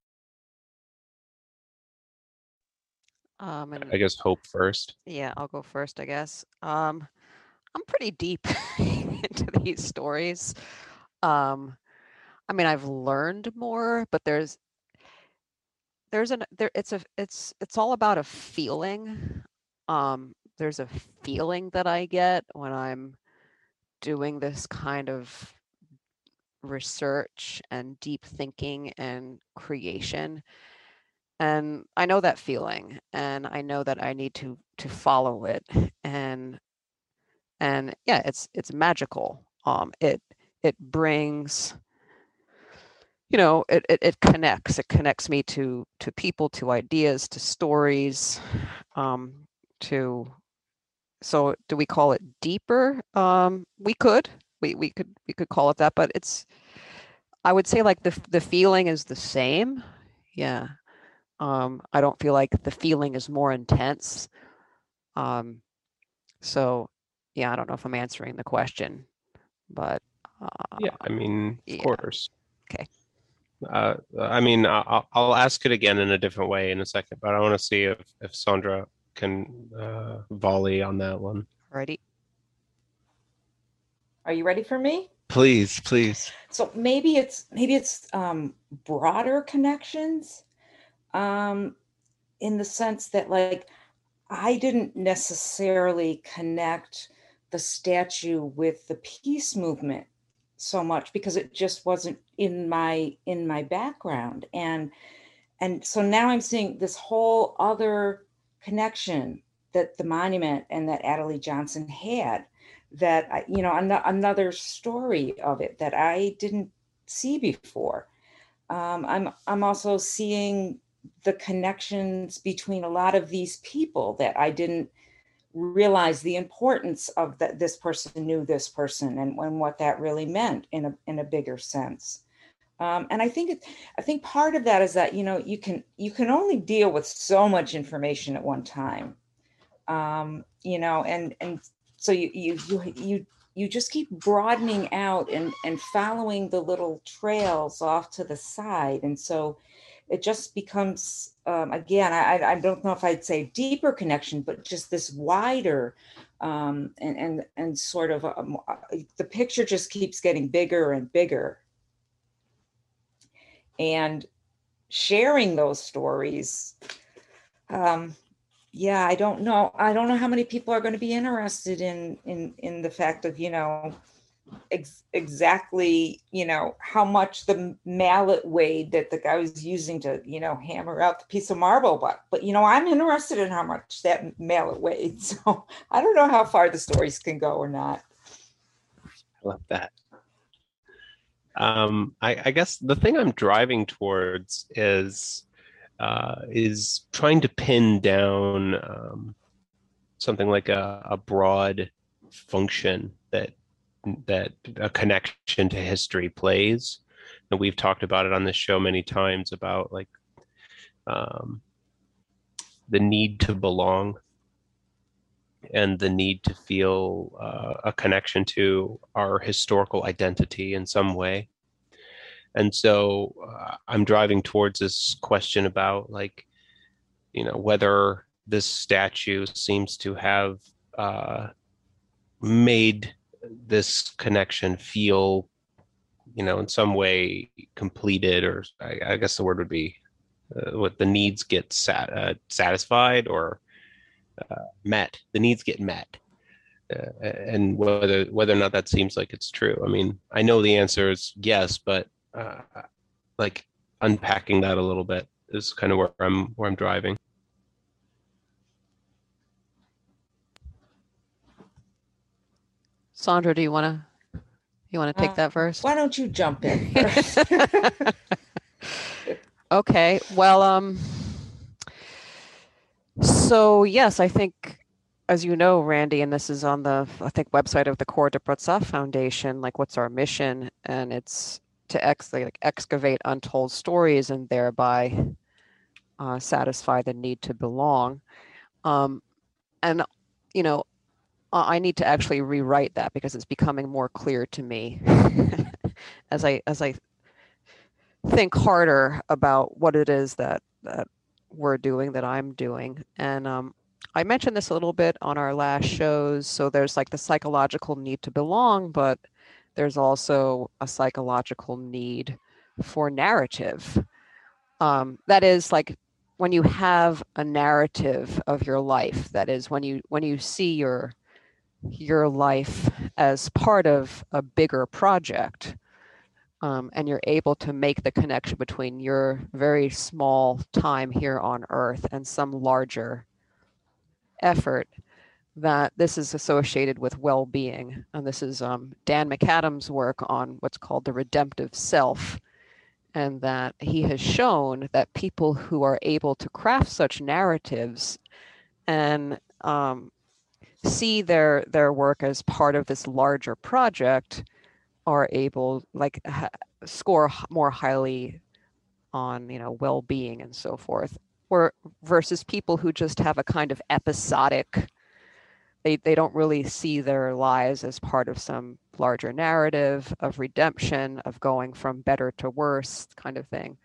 And I guess Hope first. yeah, I'll go first, I guess. I'm pretty deep into these stories. I mean, I've learned more, but it's all about a feeling. There's a feeling that I get when I'm doing this kind of research and deep thinking and creation. And I know that feeling, and I know that I need to follow it. And yeah, it's magical. It brings, it connects me to people, to ideas, to stories, to so do we call it deeper? We could call it that, but I would say like the feeling is the same. Yeah. I don't feel like the feeling is more intense. So yeah, I don't know if I'm answering the question, but Yeah, I mean, of yeah. course. Okay. I mean, I'll ask it again in a different way in a second, but I want to see if Sandra can volley on that one. Alrighty. Are you ready for me? Please, please. So maybe it's broader connections, in the sense that, like, I didn't necessarily connect the statue with the peace movement so much because it just wasn't in my background, and so now I'm seeing this whole other connection that the monument and that Adderley Johnson had, that another story of it that I didn't see before. I'm also seeing the connections between a lot of these people that I didn't realize the importance of, that this person knew this person, and what that really meant in a bigger sense. And I think part of that is that you can only deal with so much information at one time, and so you just keep broadening out and following the little trails off to the side, and so it just becomes, again, I don't know if I'd say deeper connection, but just this wider, and sort of the picture just keeps getting bigger and bigger. And sharing those stories, yeah, I don't know how many people are going to be interested in the fact of exactly, how much the mallet weighed that the guy was using to, hammer out the piece of marble. But I'm interested in how much that mallet weighed. So I don't know how far the stories can go or not. I love that. I guess the thing I'm driving towards is trying to pin down something like a broad function that a connection to history plays. And we've talked about it on this show many times about like the need to belong and the need to feel a connection to our historical identity in some way. And so I'm driving towards this question about like, whether this statue seems to have made this connection feel, in some way completed, or I guess the word would be what the needs get satisfied or met. The needs get met. And whether or not that seems like it's true. I mean, I know the answer is yes, but like unpacking that a little bit is kind of where I'm driving. Sandra, do you want to take that first? Why don't you jump in first? Okay. Well, so yes, I think, as you know, Randy, and this is on the, I think, website of the Core de Brotzeff Foundation, like what's our mission? And it's to excavate untold stories and thereby satisfy the need to belong. And, I need to actually rewrite that because it's becoming more clear to me as I think harder about what it is that we're doing, that I'm doing. And I mentioned this a little bit on our last shows. So there's like the psychological need to belong, but there's also a psychological need for narrative. That is like when you have a narrative of your life, that is when you see your life as part of a bigger project, and you're able to make the connection between your very small time here on Earth and some larger effort, that this is associated with well-being. And this is Dan McAdams' work on what's called the redemptive self, and that he has shown that people who are able to craft such narratives and see their work as part of this larger project are able, like, score more highly on, well-being and so forth, or versus people who just have a kind of episodic, they don't really see their lives as part of some larger narrative of redemption, of going from better to worse kind of thing.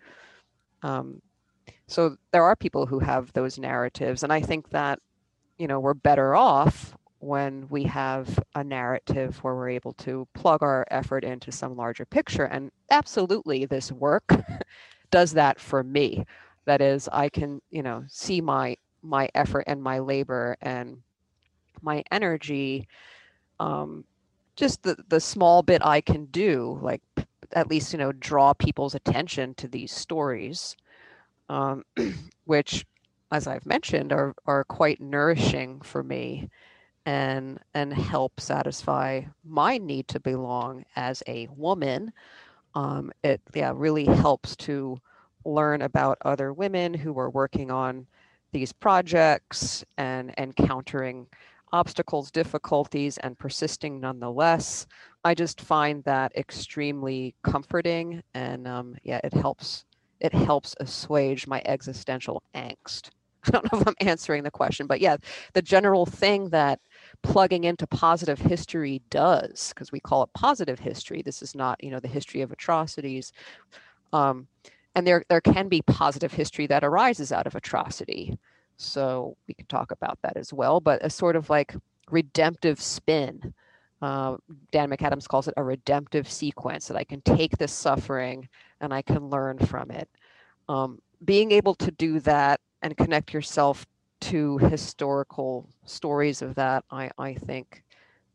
So there are people who have those narratives, and I think that, we're better off when we have a narrative where we're able to plug our effort into some larger picture. And absolutely, this work does that for me. That is, I can, see my effort and my labor and my energy, just the small bit I can do, like at least, draw people's attention to these stories, which, as I've mentioned, are quite nourishing for me and help satisfy my need to belong as a woman. It really helps to learn about other women who are working on these projects and encountering obstacles, difficulties, and persisting nonetheless. I just find that extremely comforting, and it helps assuage my existential angst. I don't know if I'm answering the question, but yeah, the general thing that plugging into positive history does, because we call it positive history. This is not, the history of atrocities. And there can be positive history that arises out of atrocity. So we can talk about that as well, but a sort of like redemptive spin. Dan McAdams calls it a redemptive sequence, that I can take this suffering and I can learn from it. Being able to do that and connect yourself to historical stories of that, I think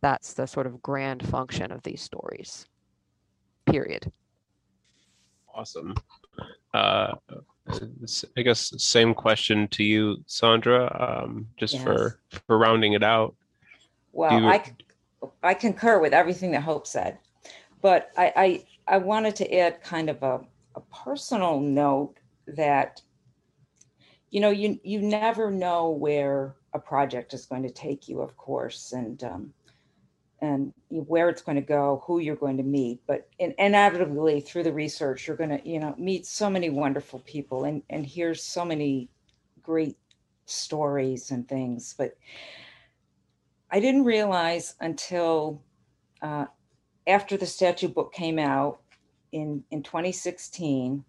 that's the sort of grand function of these stories, period. Awesome. I guess same question to you, Sandra, just Yes. for rounding it out. Well, I concur with everything that Hope said, but I wanted to add kind of a personal note that, you never know where a project is going to take you, of course, and where it's going to go, who you're going to meet. But inevitably through the research, you're going to, meet so many wonderful people and hear so many great stories and things. But I didn't realize until after the statue book came out in 2016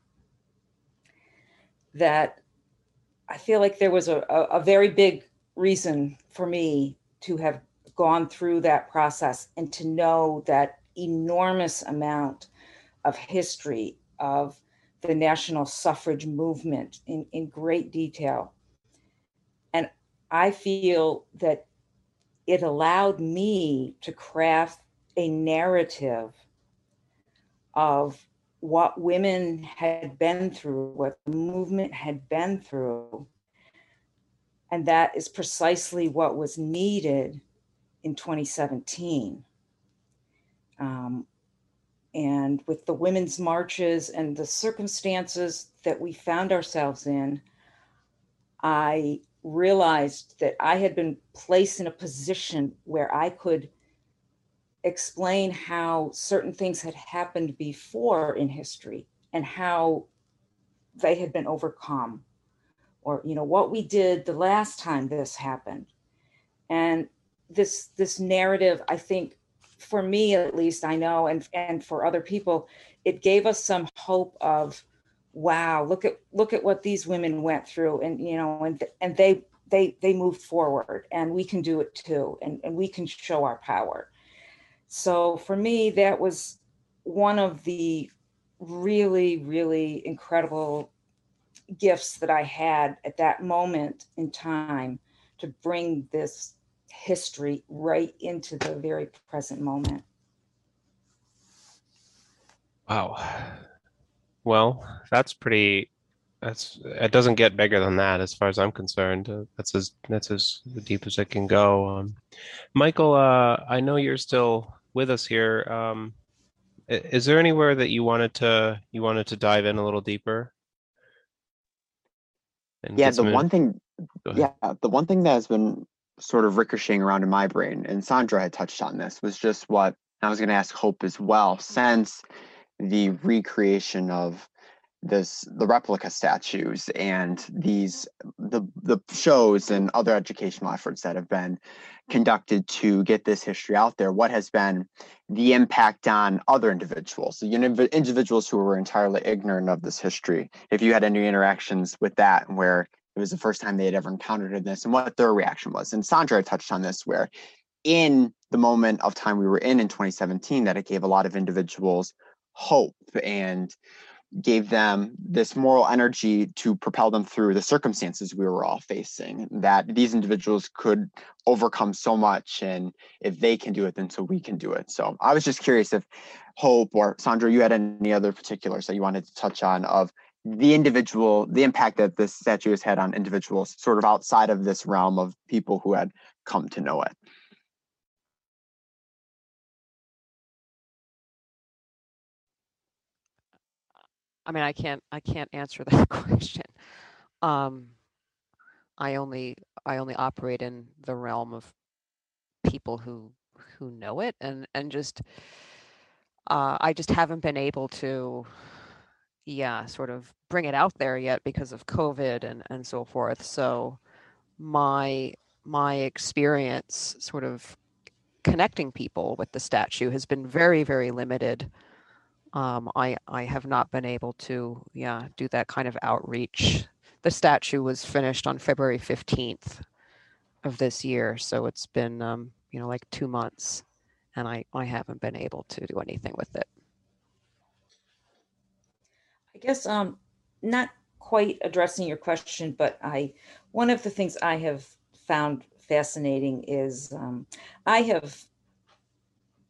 that I feel like there was a very big reason for me to have gone through that process and to know that enormous amount of history of the national suffrage movement in great detail. And I feel that it allowed me to craft a narrative of what women had been through, what the movement had been through. And that is precisely what was needed in 2017. And with the women's marches and the circumstances that we found ourselves in, I realized that I had been placed in a position where I could explain how certain things had happened before in history and how they had been overcome, or what we did the last time this happened. And this narrative, I think, for me at least, I know, and for other people, it gave us some hope of, wow, look at what these women went through, and they moved forward, and we can do it too, and we can show our power. So for me, that was one of the really, really incredible gifts that I had at that moment in time to bring this history right into the very present moment. Wow. Well, it doesn't get bigger than that as far as I'm concerned. That's as deep as it can go. Michael, I know you're still with us here. Is there anywhere that you wanted to dive in a little deeper? And Yeah, get some Go ahead. the one thing that has been sort of ricocheting around in my brain, and Sandra had touched on this, was just what I was going to ask Hope as well. Since the recreation of the replica statues and the shows and other educational efforts that have been conducted to get this history out there, what has been the impact on other individuals, individuals who were entirely ignorant of this history? If you had any interactions with that, where it was the first time they had ever encountered this, and what their reaction was. And Sandra touched on this, where in the moment of time we were in 2017, that it gave a lot of individuals hope and gave them this moral energy to propel them through the circumstances we were all facing, that these individuals could overcome so much, and if they can do it, then so we can do it. So I was just curious if Hope or Sandra, you had any other particulars that you wanted to touch on of the impact that this statue has had on individuals sort of outside of this realm of people who had come to know it. I mean, I can't answer that question. I only operate in the realm of people who know it, and just I just haven't been able to sort of bring it out there yet because of COVID and so forth. So my experience sort of connecting people with the statue has been very, very limited. I have not been able to do that kind of outreach. The statue was finished on February 15th of this year, so it's been like 2 months, and I haven't been able to do anything with it. I guess not quite addressing your question, but one of the things I have found fascinating is I have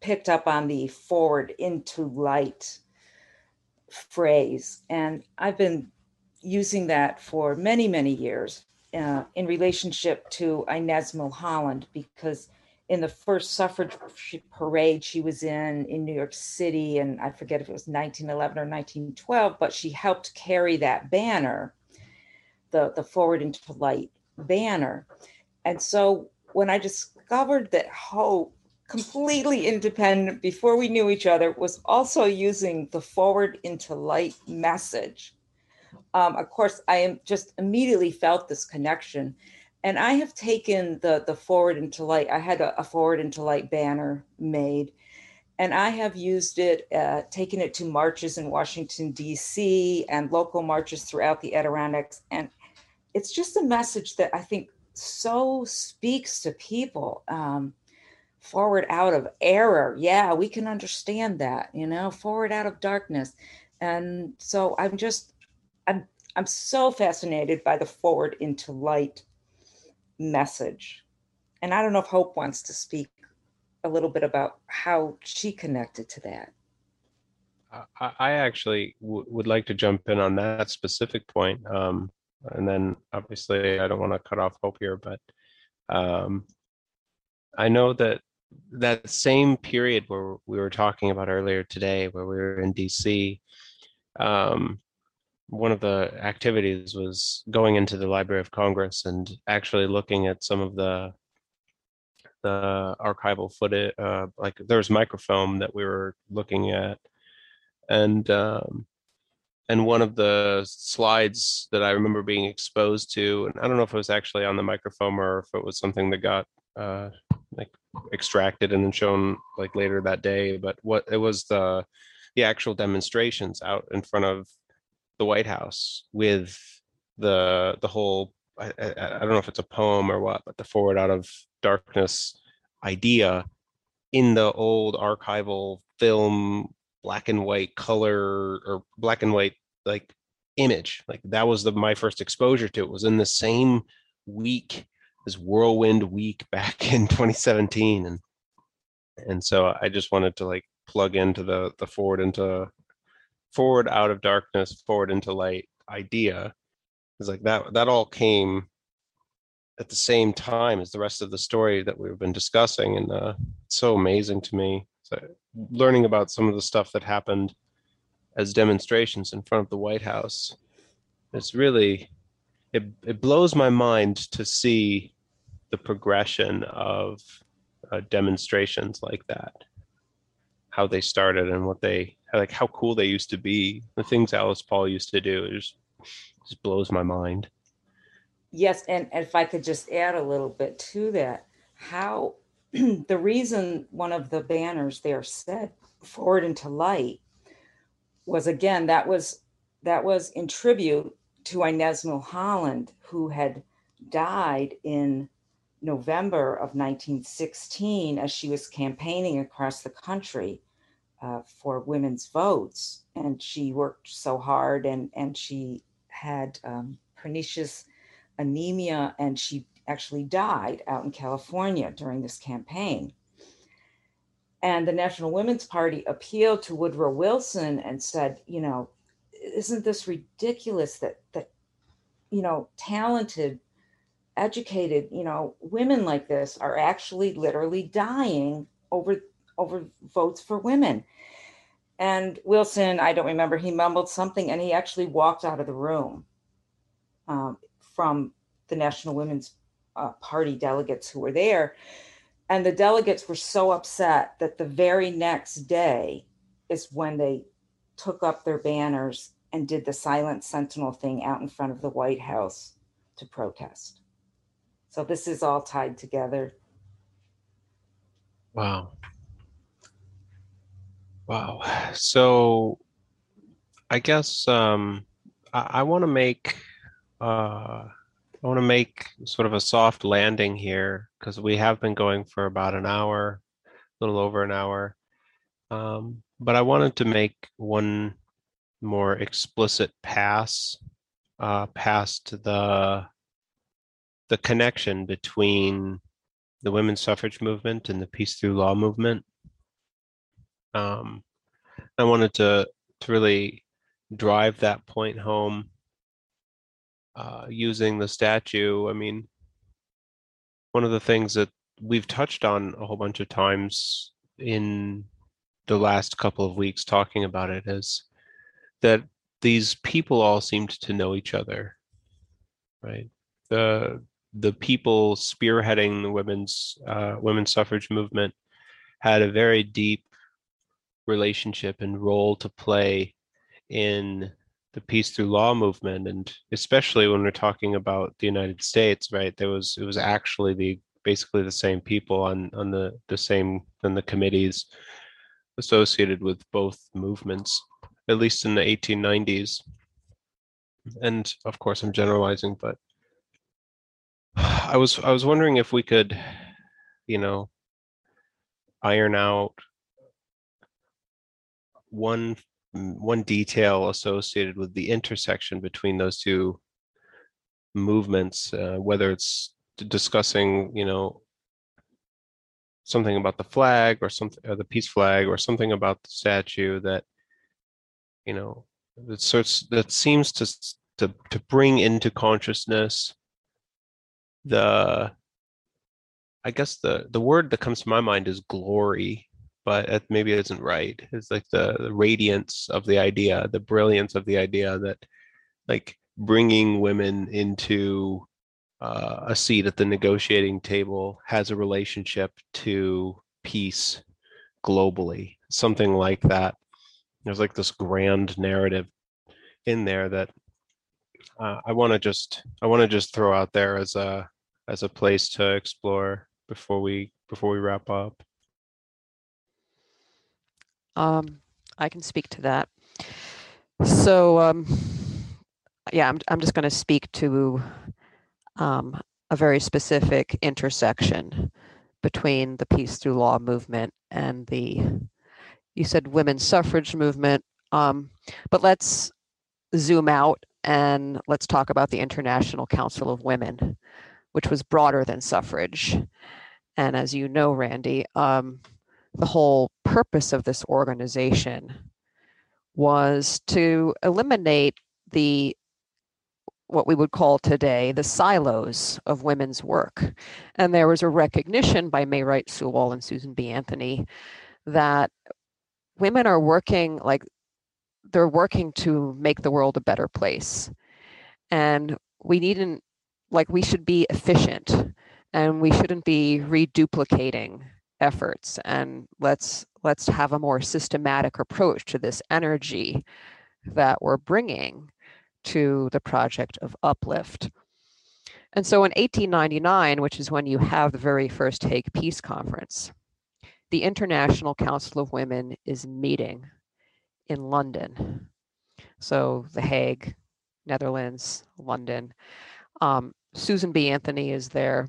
picked up on the forward into light phrase. And I've been using that for many, many years in relationship to Inez Milholland, because in the first suffrage parade she was in New York City, and I forget if it was 1911 or 1912, but she helped carry that banner, the Forward into Light banner. And so when I discovered that Hope, completely independent before we knew each other, was also using the Forward into Light message, of course, I am just immediately felt this connection. And I have taken the Forward into Light. I had a Forward into Light banner made, and I have used it, taken it to marches in Washington, D.C. and local marches throughout the Adirondacks. And it's just a message that I think so speaks to people. Forward out of error. Yeah, we can understand that, forward out of darkness. And so I'm so fascinated by the Forward into Light message. And I don't know if Hope wants to speak a little bit about how she connected to that. I actually would like to jump in on that specific point. And then obviously I don't want to cut off Hope here, but I know that same period where we were talking about earlier today, where we were in DC, one of the activities was going into the Library of Congress and actually looking at some of the archival footage. Like there was microfilm that we were looking at, and one of the slides that I remember being exposed to, and I don't know if it was actually on the microfilm or if it was something that got like extracted and then shown like later that day, but what it was the actual demonstrations out in front of the White House with the whole, I don't know if it's a poem or what, but the Forward out of darkness idea in the old archival film, black and white color, or black and white like image. Like that was my first exposure to it. Was in the same week, this whirlwind week back in 2017, and so I just wanted to like plug into the Forward out of darkness, Forward into Light idea. It's like that all came at the same time as the rest of the story that we've been discussing, and it's so amazing to me. So learning about some of the stuff that happened as demonstrations in front of the White House, it's really, it blows my mind to see the progression of demonstrations like that, how they started and what they, like how cool they used to be, the things Alice Paul used to do. It just blows my mind. Yes, and if I could just add a little bit to that, how the reason one of the banners there said Forward into Light was, again, that was in tribute to Inez Milholland, who had died in November of 1916 as she was campaigning across the country for women's votes. And she worked so hard, and she had pernicious anemia, and she actually died out in California during this campaign. And the National Women's Party appealed to Woodrow Wilson and said, isn't this ridiculous that talented, educated, women like this are actually literally dying over votes for women. And Wilson, I don't remember, he mumbled something and he actually walked out of the room from the National Women's Party delegates who were there. And the delegates were so upset that the very next day is when they took up their banners and did the Silent Sentinel thing out in front of the White House to protest. So this is all tied together. Wow. So I guess I want to make sort of a soft landing here, because we have been going for about an hour, a little over an hour. But I wanted to make one more explicit pass past the connection between the women's suffrage movement and the Peace Through Law movement. I wanted to really drive that point home using the statue. I mean, one of the things that we've touched on a whole bunch of times in the last couple of weeks talking about it is that these people all seemed to know each other, right? The people spearheading the women's suffrage movement had a very deep relationship and role to play in the peace through law movement, and especially when we're talking about the United States, right? It was actually basically the same people on the same on the committees associated with both movements, at least in the 1890s. And of course, I'm generalizing, but I was wondering if we could, iron out one detail associated with the intersection between those two movements, whether it's discussing, something about the flag or something, or the peace flag, or something about the statue that, that seems to bring into consciousness I guess the word that comes to my mind is glory, but maybe it isn't right. It's like the radiance of the idea, the brilliance of the idea that, like, bringing women into a seat at the negotiating table has a relationship to peace globally, something like that. There's like this grand narrative in there that I want to just throw out there as a place to explore before we wrap up. I can speak to that. So, yeah, I'm just going to speak to a very specific intersection between the peace through law movement and you said women's suffrage movement, but let's zoom out and let's talk about the International Council of Women, which was broader than suffrage. And as you know, Randy, the whole purpose of this organization was to eliminate what we would call today the silos of women's work. And there was a recognition by May Wright Sewall and Susan B. Anthony that women are working, they're working to make the world a better place. And we should be efficient, and we shouldn't be reduplicating efforts, and let's have a more systematic approach to this energy that we're bringing to the project of uplift. And so in 1899, which is when you have the very first Hague Peace Conference, the International Council of Women is meeting in London. So The Hague, Netherlands, London. Susan B. Anthony is there.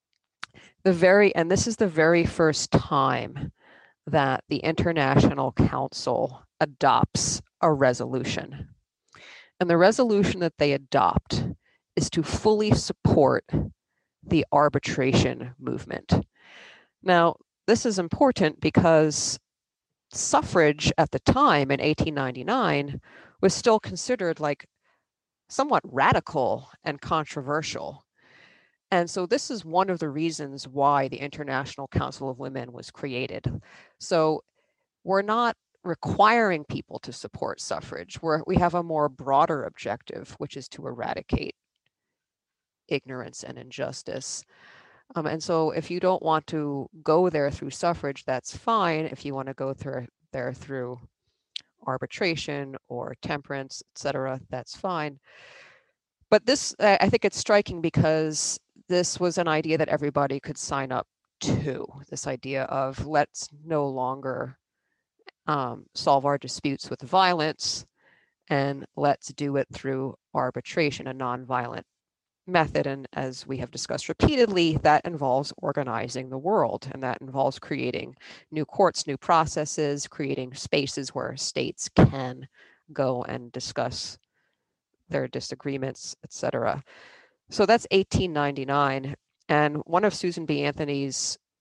And this is the very first time that the International Council adopts a resolution. And the resolution that they adopt is to fully support the arbitration movement. Now, this is important because suffrage at the time in 1899 was still considered like somewhat radical and controversial. And so this is one of the reasons why the International Council of Women was created. So we're not requiring people to support suffrage. We have a more broader objective, which is to eradicate ignorance and injustice. And so if you don't want to go there through suffrage, that's fine. If you want to go there through arbitration or temperance, etc., that's fine. But this, I think it's striking because this was an idea that everybody could sign up to, this idea of let's no longer solve our disputes with violence, and let's do it through arbitration, a nonviolent method. And as we have discussed repeatedly, that involves organizing the world, and that involves creating new courts, new processes, creating spaces where states can go and discuss their disagreements, etc. So that's 1899. And one of Susan B. Anthony's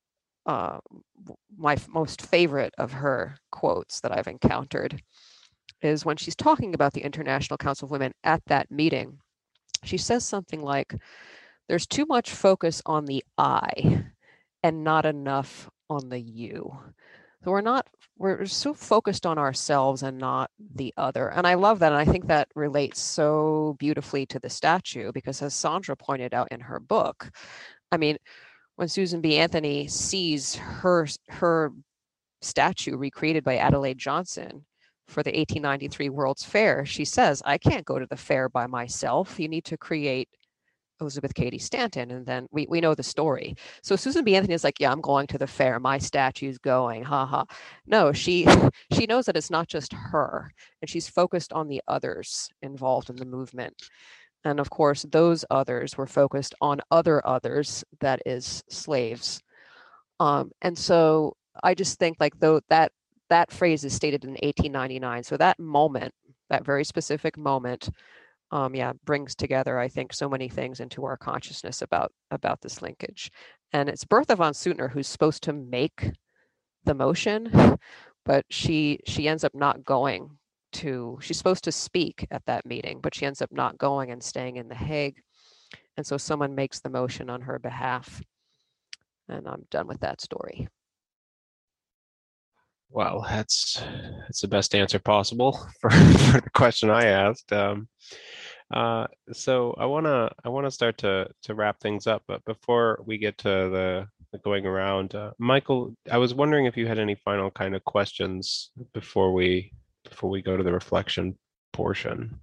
my most favorite of her quotes that I've encountered is when she's talking about the International Council of Women at that meeting. She says something like, there's too much focus on the I and not enough on the you. So we're so focused on ourselves and not the other. And I love that. And I think that relates so beautifully to the statue, because as Sandra pointed out in her book, I mean, when Susan B. Anthony sees her statue recreated by Adelaide Johnson for the 1893 World's Fair, she says, I can't go to the fair by myself. You need to create Elizabeth Cady Stanton. And then we know the story. So Susan B. Anthony is like, yeah, I'm going to the fair. My statue's going, haha. No, she knows that it's not just her, and she's focused on the others involved in the movement. And of course, those others were focused on other others, that is slaves. And so I just think like though that phrase is stated in 1899. So that moment, that very specific moment, brings together, I think, so many things into our consciousness about this linkage. And it's Bertha von Suttner who's supposed to make the motion, but she ends up not going to, she's supposed to speak at that meeting, but she ends up not going and staying in The Hague. And so someone makes the motion on her behalf. And I'm done with that story. Well, that's the best answer possible for the question I asked. So I wanna start to wrap things up, but before we get to the going around, Michael, I was wondering if you had any final kind of questions before we go to the reflection portion.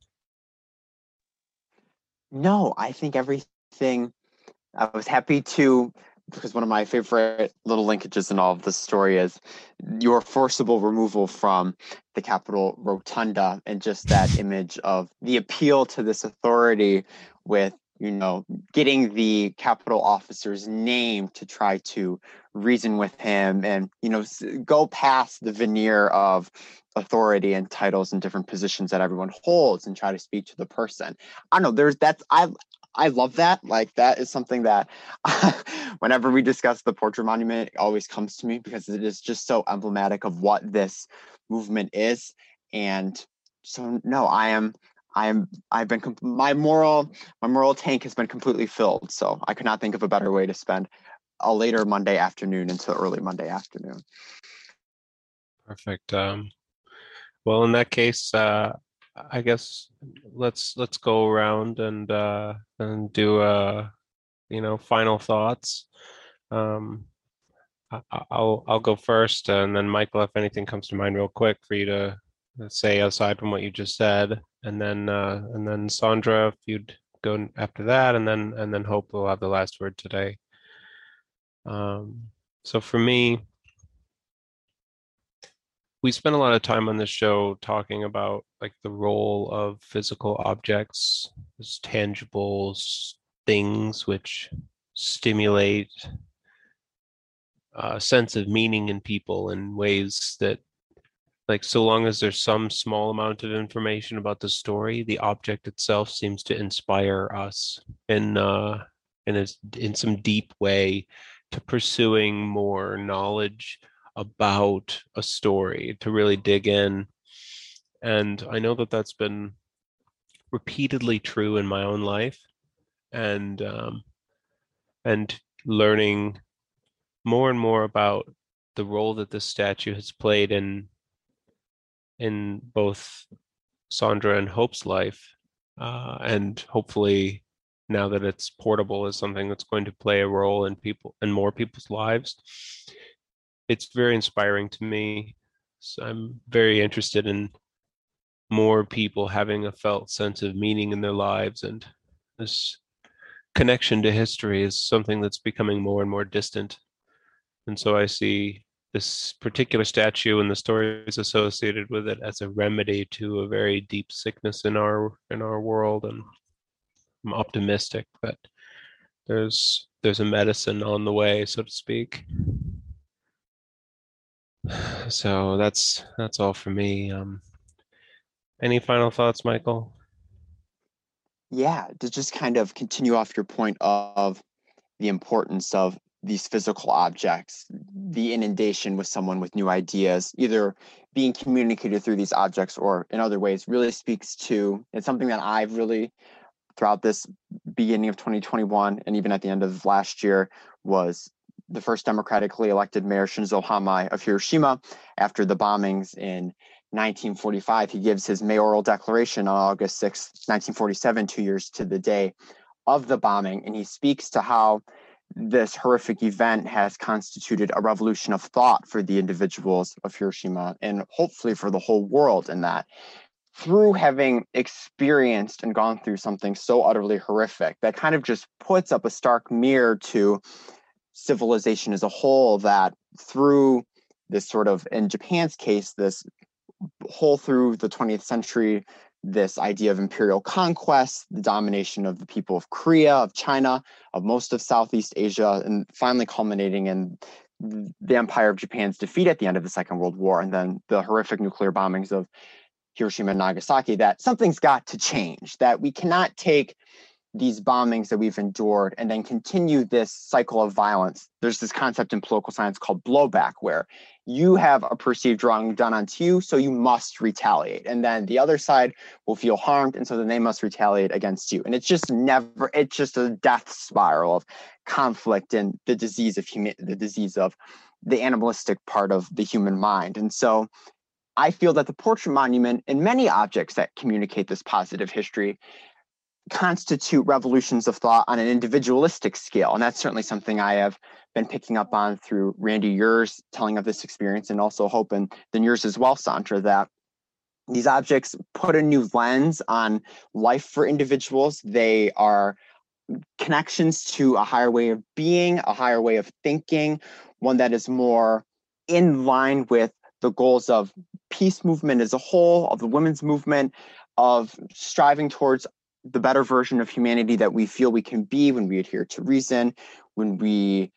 No, I think everything, I was happy to, because one of my favorite little linkages in all of this story is your forcible removal from the Capitol Rotunda, and just that image of the appeal to this authority with, getting the Capitol officer's name to try to reason with him and, go past the veneer of authority and titles and different positions that everyone holds and try to speak to the person. I don't know, I love that. Like, that is something that whenever we discuss the portrait monument, it always comes to me, because it is just so emblematic of what this movement is. And so, no, my moral tank has been completely filled. So I could not think of a better way to spend a later Monday afternoon into early Monday afternoon. Perfect. Well, in that case, I guess let's go around and do final thoughts. I'll go first, and then Michael, if anything comes to mind real quick for you to say aside from what you just said, and then Sandra, if you'd go after that, and then Hope will have the last word today. So for me, we spent a lot of time on this show talking about like the role of physical objects as tangible things which stimulate a sense of meaning in people in ways that, like, so long as there's some small amount of information about the story, the object itself seems to inspire us in some deep way to pursuing more knowledge about a story, to really dig in. And I know that that's been repeatedly true in my own life, and learning more and more about the role that this statue has played in both Sandra and Hope's life, and hopefully now that it's portable is something that's going to play a role in more people's lives. It's very inspiring to me. So I'm very interested in more people having a felt sense of meaning in their lives, and this connection to history is something that's becoming more and more distant. And so I see this particular statue and the stories associated with it as a remedy to a very deep sickness in our world, and I'm optimistic that there's a medicine on the way, so to speak. So that's all for me. Any final thoughts, Michael? Yeah, to just kind of continue off your point of the importance of these physical objects, the inundation with someone with new ideas, either being communicated through these objects or in other ways, really speaks to, it's something that I've really, throughout this beginning of 2021 and even at the end of last year, was the first democratically elected mayor, Shinzo Hamai of Hiroshima, after the bombings in 1945. He gives his mayoral declaration on August 6, 1947, 2 years to the day of the bombing, and he speaks to how this horrific event has constituted a revolution of thought for the individuals of Hiroshima and hopefully for the whole world, in that through having experienced and gone through something so utterly horrific that kind of just puts up a stark mirror to civilization as a whole, that through this sort of, in Japan's case, this whole through the 20th century, this idea of imperial conquest, the domination of the people of Korea, of China, of most of Southeast Asia, and finally culminating in the Empire of Japan's defeat at the end of the Second World War, and then the horrific nuclear bombings of Hiroshima and Nagasaki, that something's got to change, that we cannot take these bombings that we've endured and then continue this cycle of violence. There's this concept in political science called blowback, where you have a perceived wrong done onto you, so you must retaliate. And then the other side will feel harmed, and so then they must retaliate against you. And it's just a death spiral of conflict and the disease of the animalistic part of the human mind. And so I feel that the portrait monument and many objects that communicate this positive history constitute revolutions of thought on an individualistic scale. And that's certainly something I have been picking up on through Randy, yours telling of this experience, and also Hope and then yours as well, Sandra, that these objects put a new lens on life for individuals. They are connections to a higher way of being, a higher way of thinking, one that is more in line with the goals of peace movement as a whole, of the women's movement, of striving towards the better version of humanity that we feel we can be when we adhere to reason, when we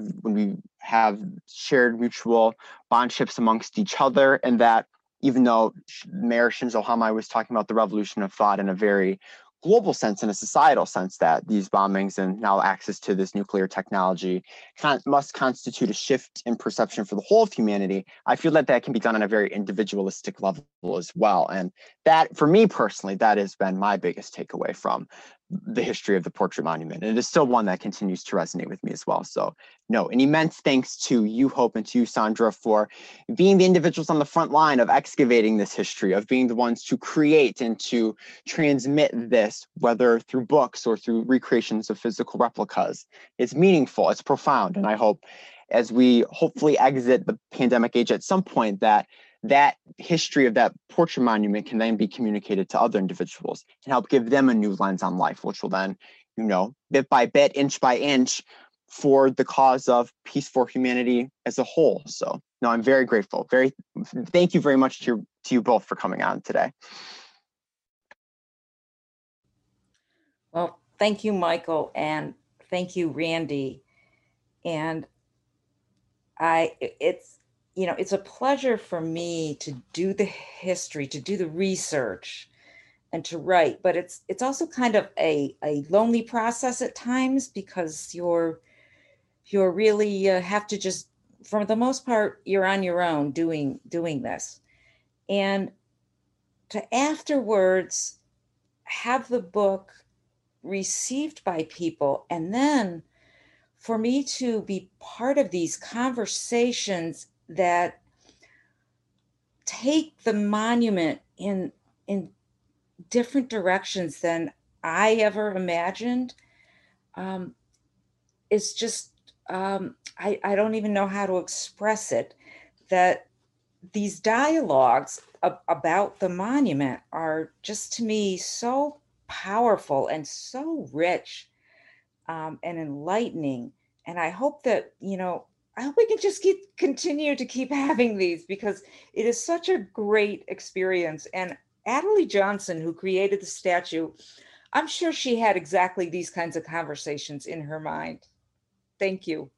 have shared mutual bondships amongst each other. And that even though Mayor Shinzo Hamai was talking about the revolution of thought in a very global sense, in a societal sense, that these bombings and now access to this nuclear technology must constitute a shift in perception for the whole of humanity, I feel that can be done on a very individualistic level as well. And that, for me personally, that has been my biggest takeaway from the history of the portrait monument. And it is still one that continues to resonate with me as well. So no, an immense thanks to you, Hope, and to you, Sandra, for being the individuals on the front line of excavating this history, of being the ones to create and to transmit this, whether through books or through recreations of physical replicas. It's meaningful, it's profound. And I hope as we hopefully exit the pandemic age at some point, that history of that portrait monument can then be communicated to other individuals and help give them a new lens on life, which will then, bit by bit, inch by inch, for the cause of peace for humanity as a whole. So no, I'm very grateful. Thank you very much to you both for coming on today. Well, thank you, Michael, and thank you, Randy. And it's a pleasure for me to do the history, to do the research, and to write. But it's also kind of a lonely process at times, because you're really have to just, for the most part, you're on your own doing this. And to afterwards have the book received by people, and then for me to be part of these conversations that take the monument in different directions than I ever imagined, is just, I don't even know how to express it, that these dialogues about the monument are just, to me, so powerful and so rich and enlightening. And I hope that, I hope we can just continue to keep having these, because it is such a great experience. And Adlai Johnson, who created the statue, I'm sure she had exactly these kinds of conversations in her mind. Thank you.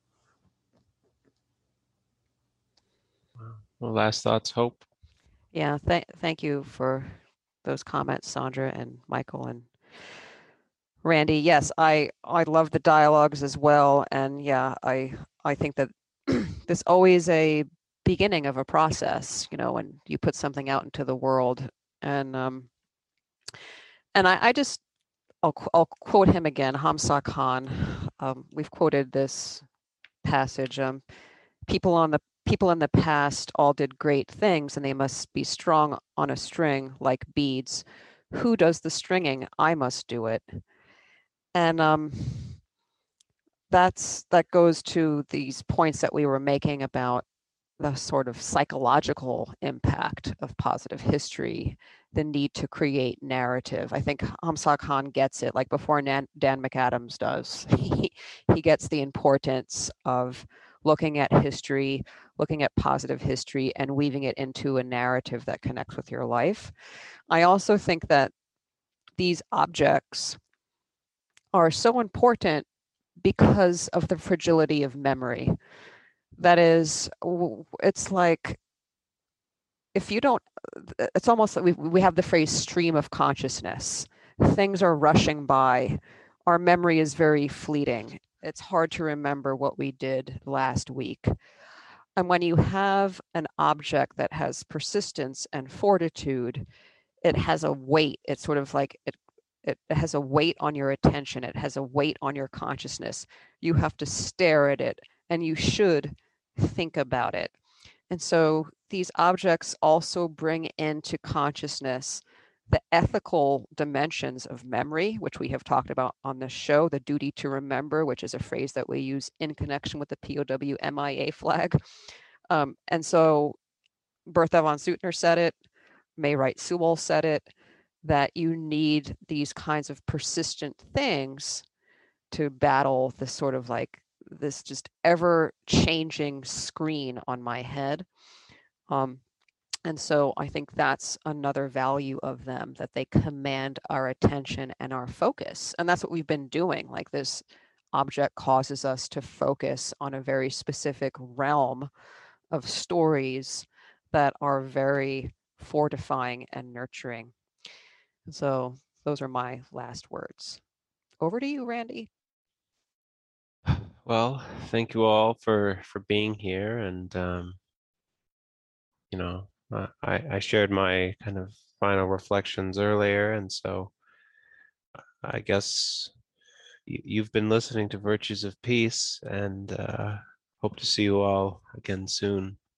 Well, last thoughts, Hope? Yeah, thank you for those comments, Sandra and Michael. And Randy, yes, I love the dialogues as well, and yeah, I think that there's always a beginning of a process, when you put something out into the world, and I just I'll quote him again, Hamza Khan. We've quoted this passage. People in the past all did great things, and they must be strong on a string like beads. Who does the stringing? I must do it. And that goes to these points that we were making about the sort of psychological impact of positive history, the need to create narrative. I think Hamza Khan gets it, like before Dan McAdams does. He gets the importance of looking at history, looking at positive history, and weaving it into a narrative that connects with your life. I also think that these objects are so important because of the fragility of memory. That is, it's like, if you don't, it's almost like we have the phrase stream of consciousness. Things are rushing by. Our memory is very fleeting. It's hard to remember what we did last week. And when you have an object that has persistence and fortitude, it has a weight. It's sort of like it has a weight on your attention. It has a weight on your consciousness. You have to stare at it, and you should think about it. And so these objects also bring into consciousness the ethical dimensions of memory, which we have talked about on this show, the duty to remember, which is a phrase that we use in connection with the POW MIA flag. And so Bertha von Suttner said it, May Wright Sewell said it, that you need these kinds of persistent things to battle this sort of like this just ever changing screen on my head. And so I think that's another value of them, that they command our attention and our focus. And that's what we've been doing. Like, this object causes us to focus on a very specific realm of stories that are very fortifying and nurturing. So those are my last words. Over to you, Randy. Well, thank you all for being here, and I shared my kind of final reflections earlier, and so I guess you've been listening to Virtues of Peace, and hope to see you all again soon.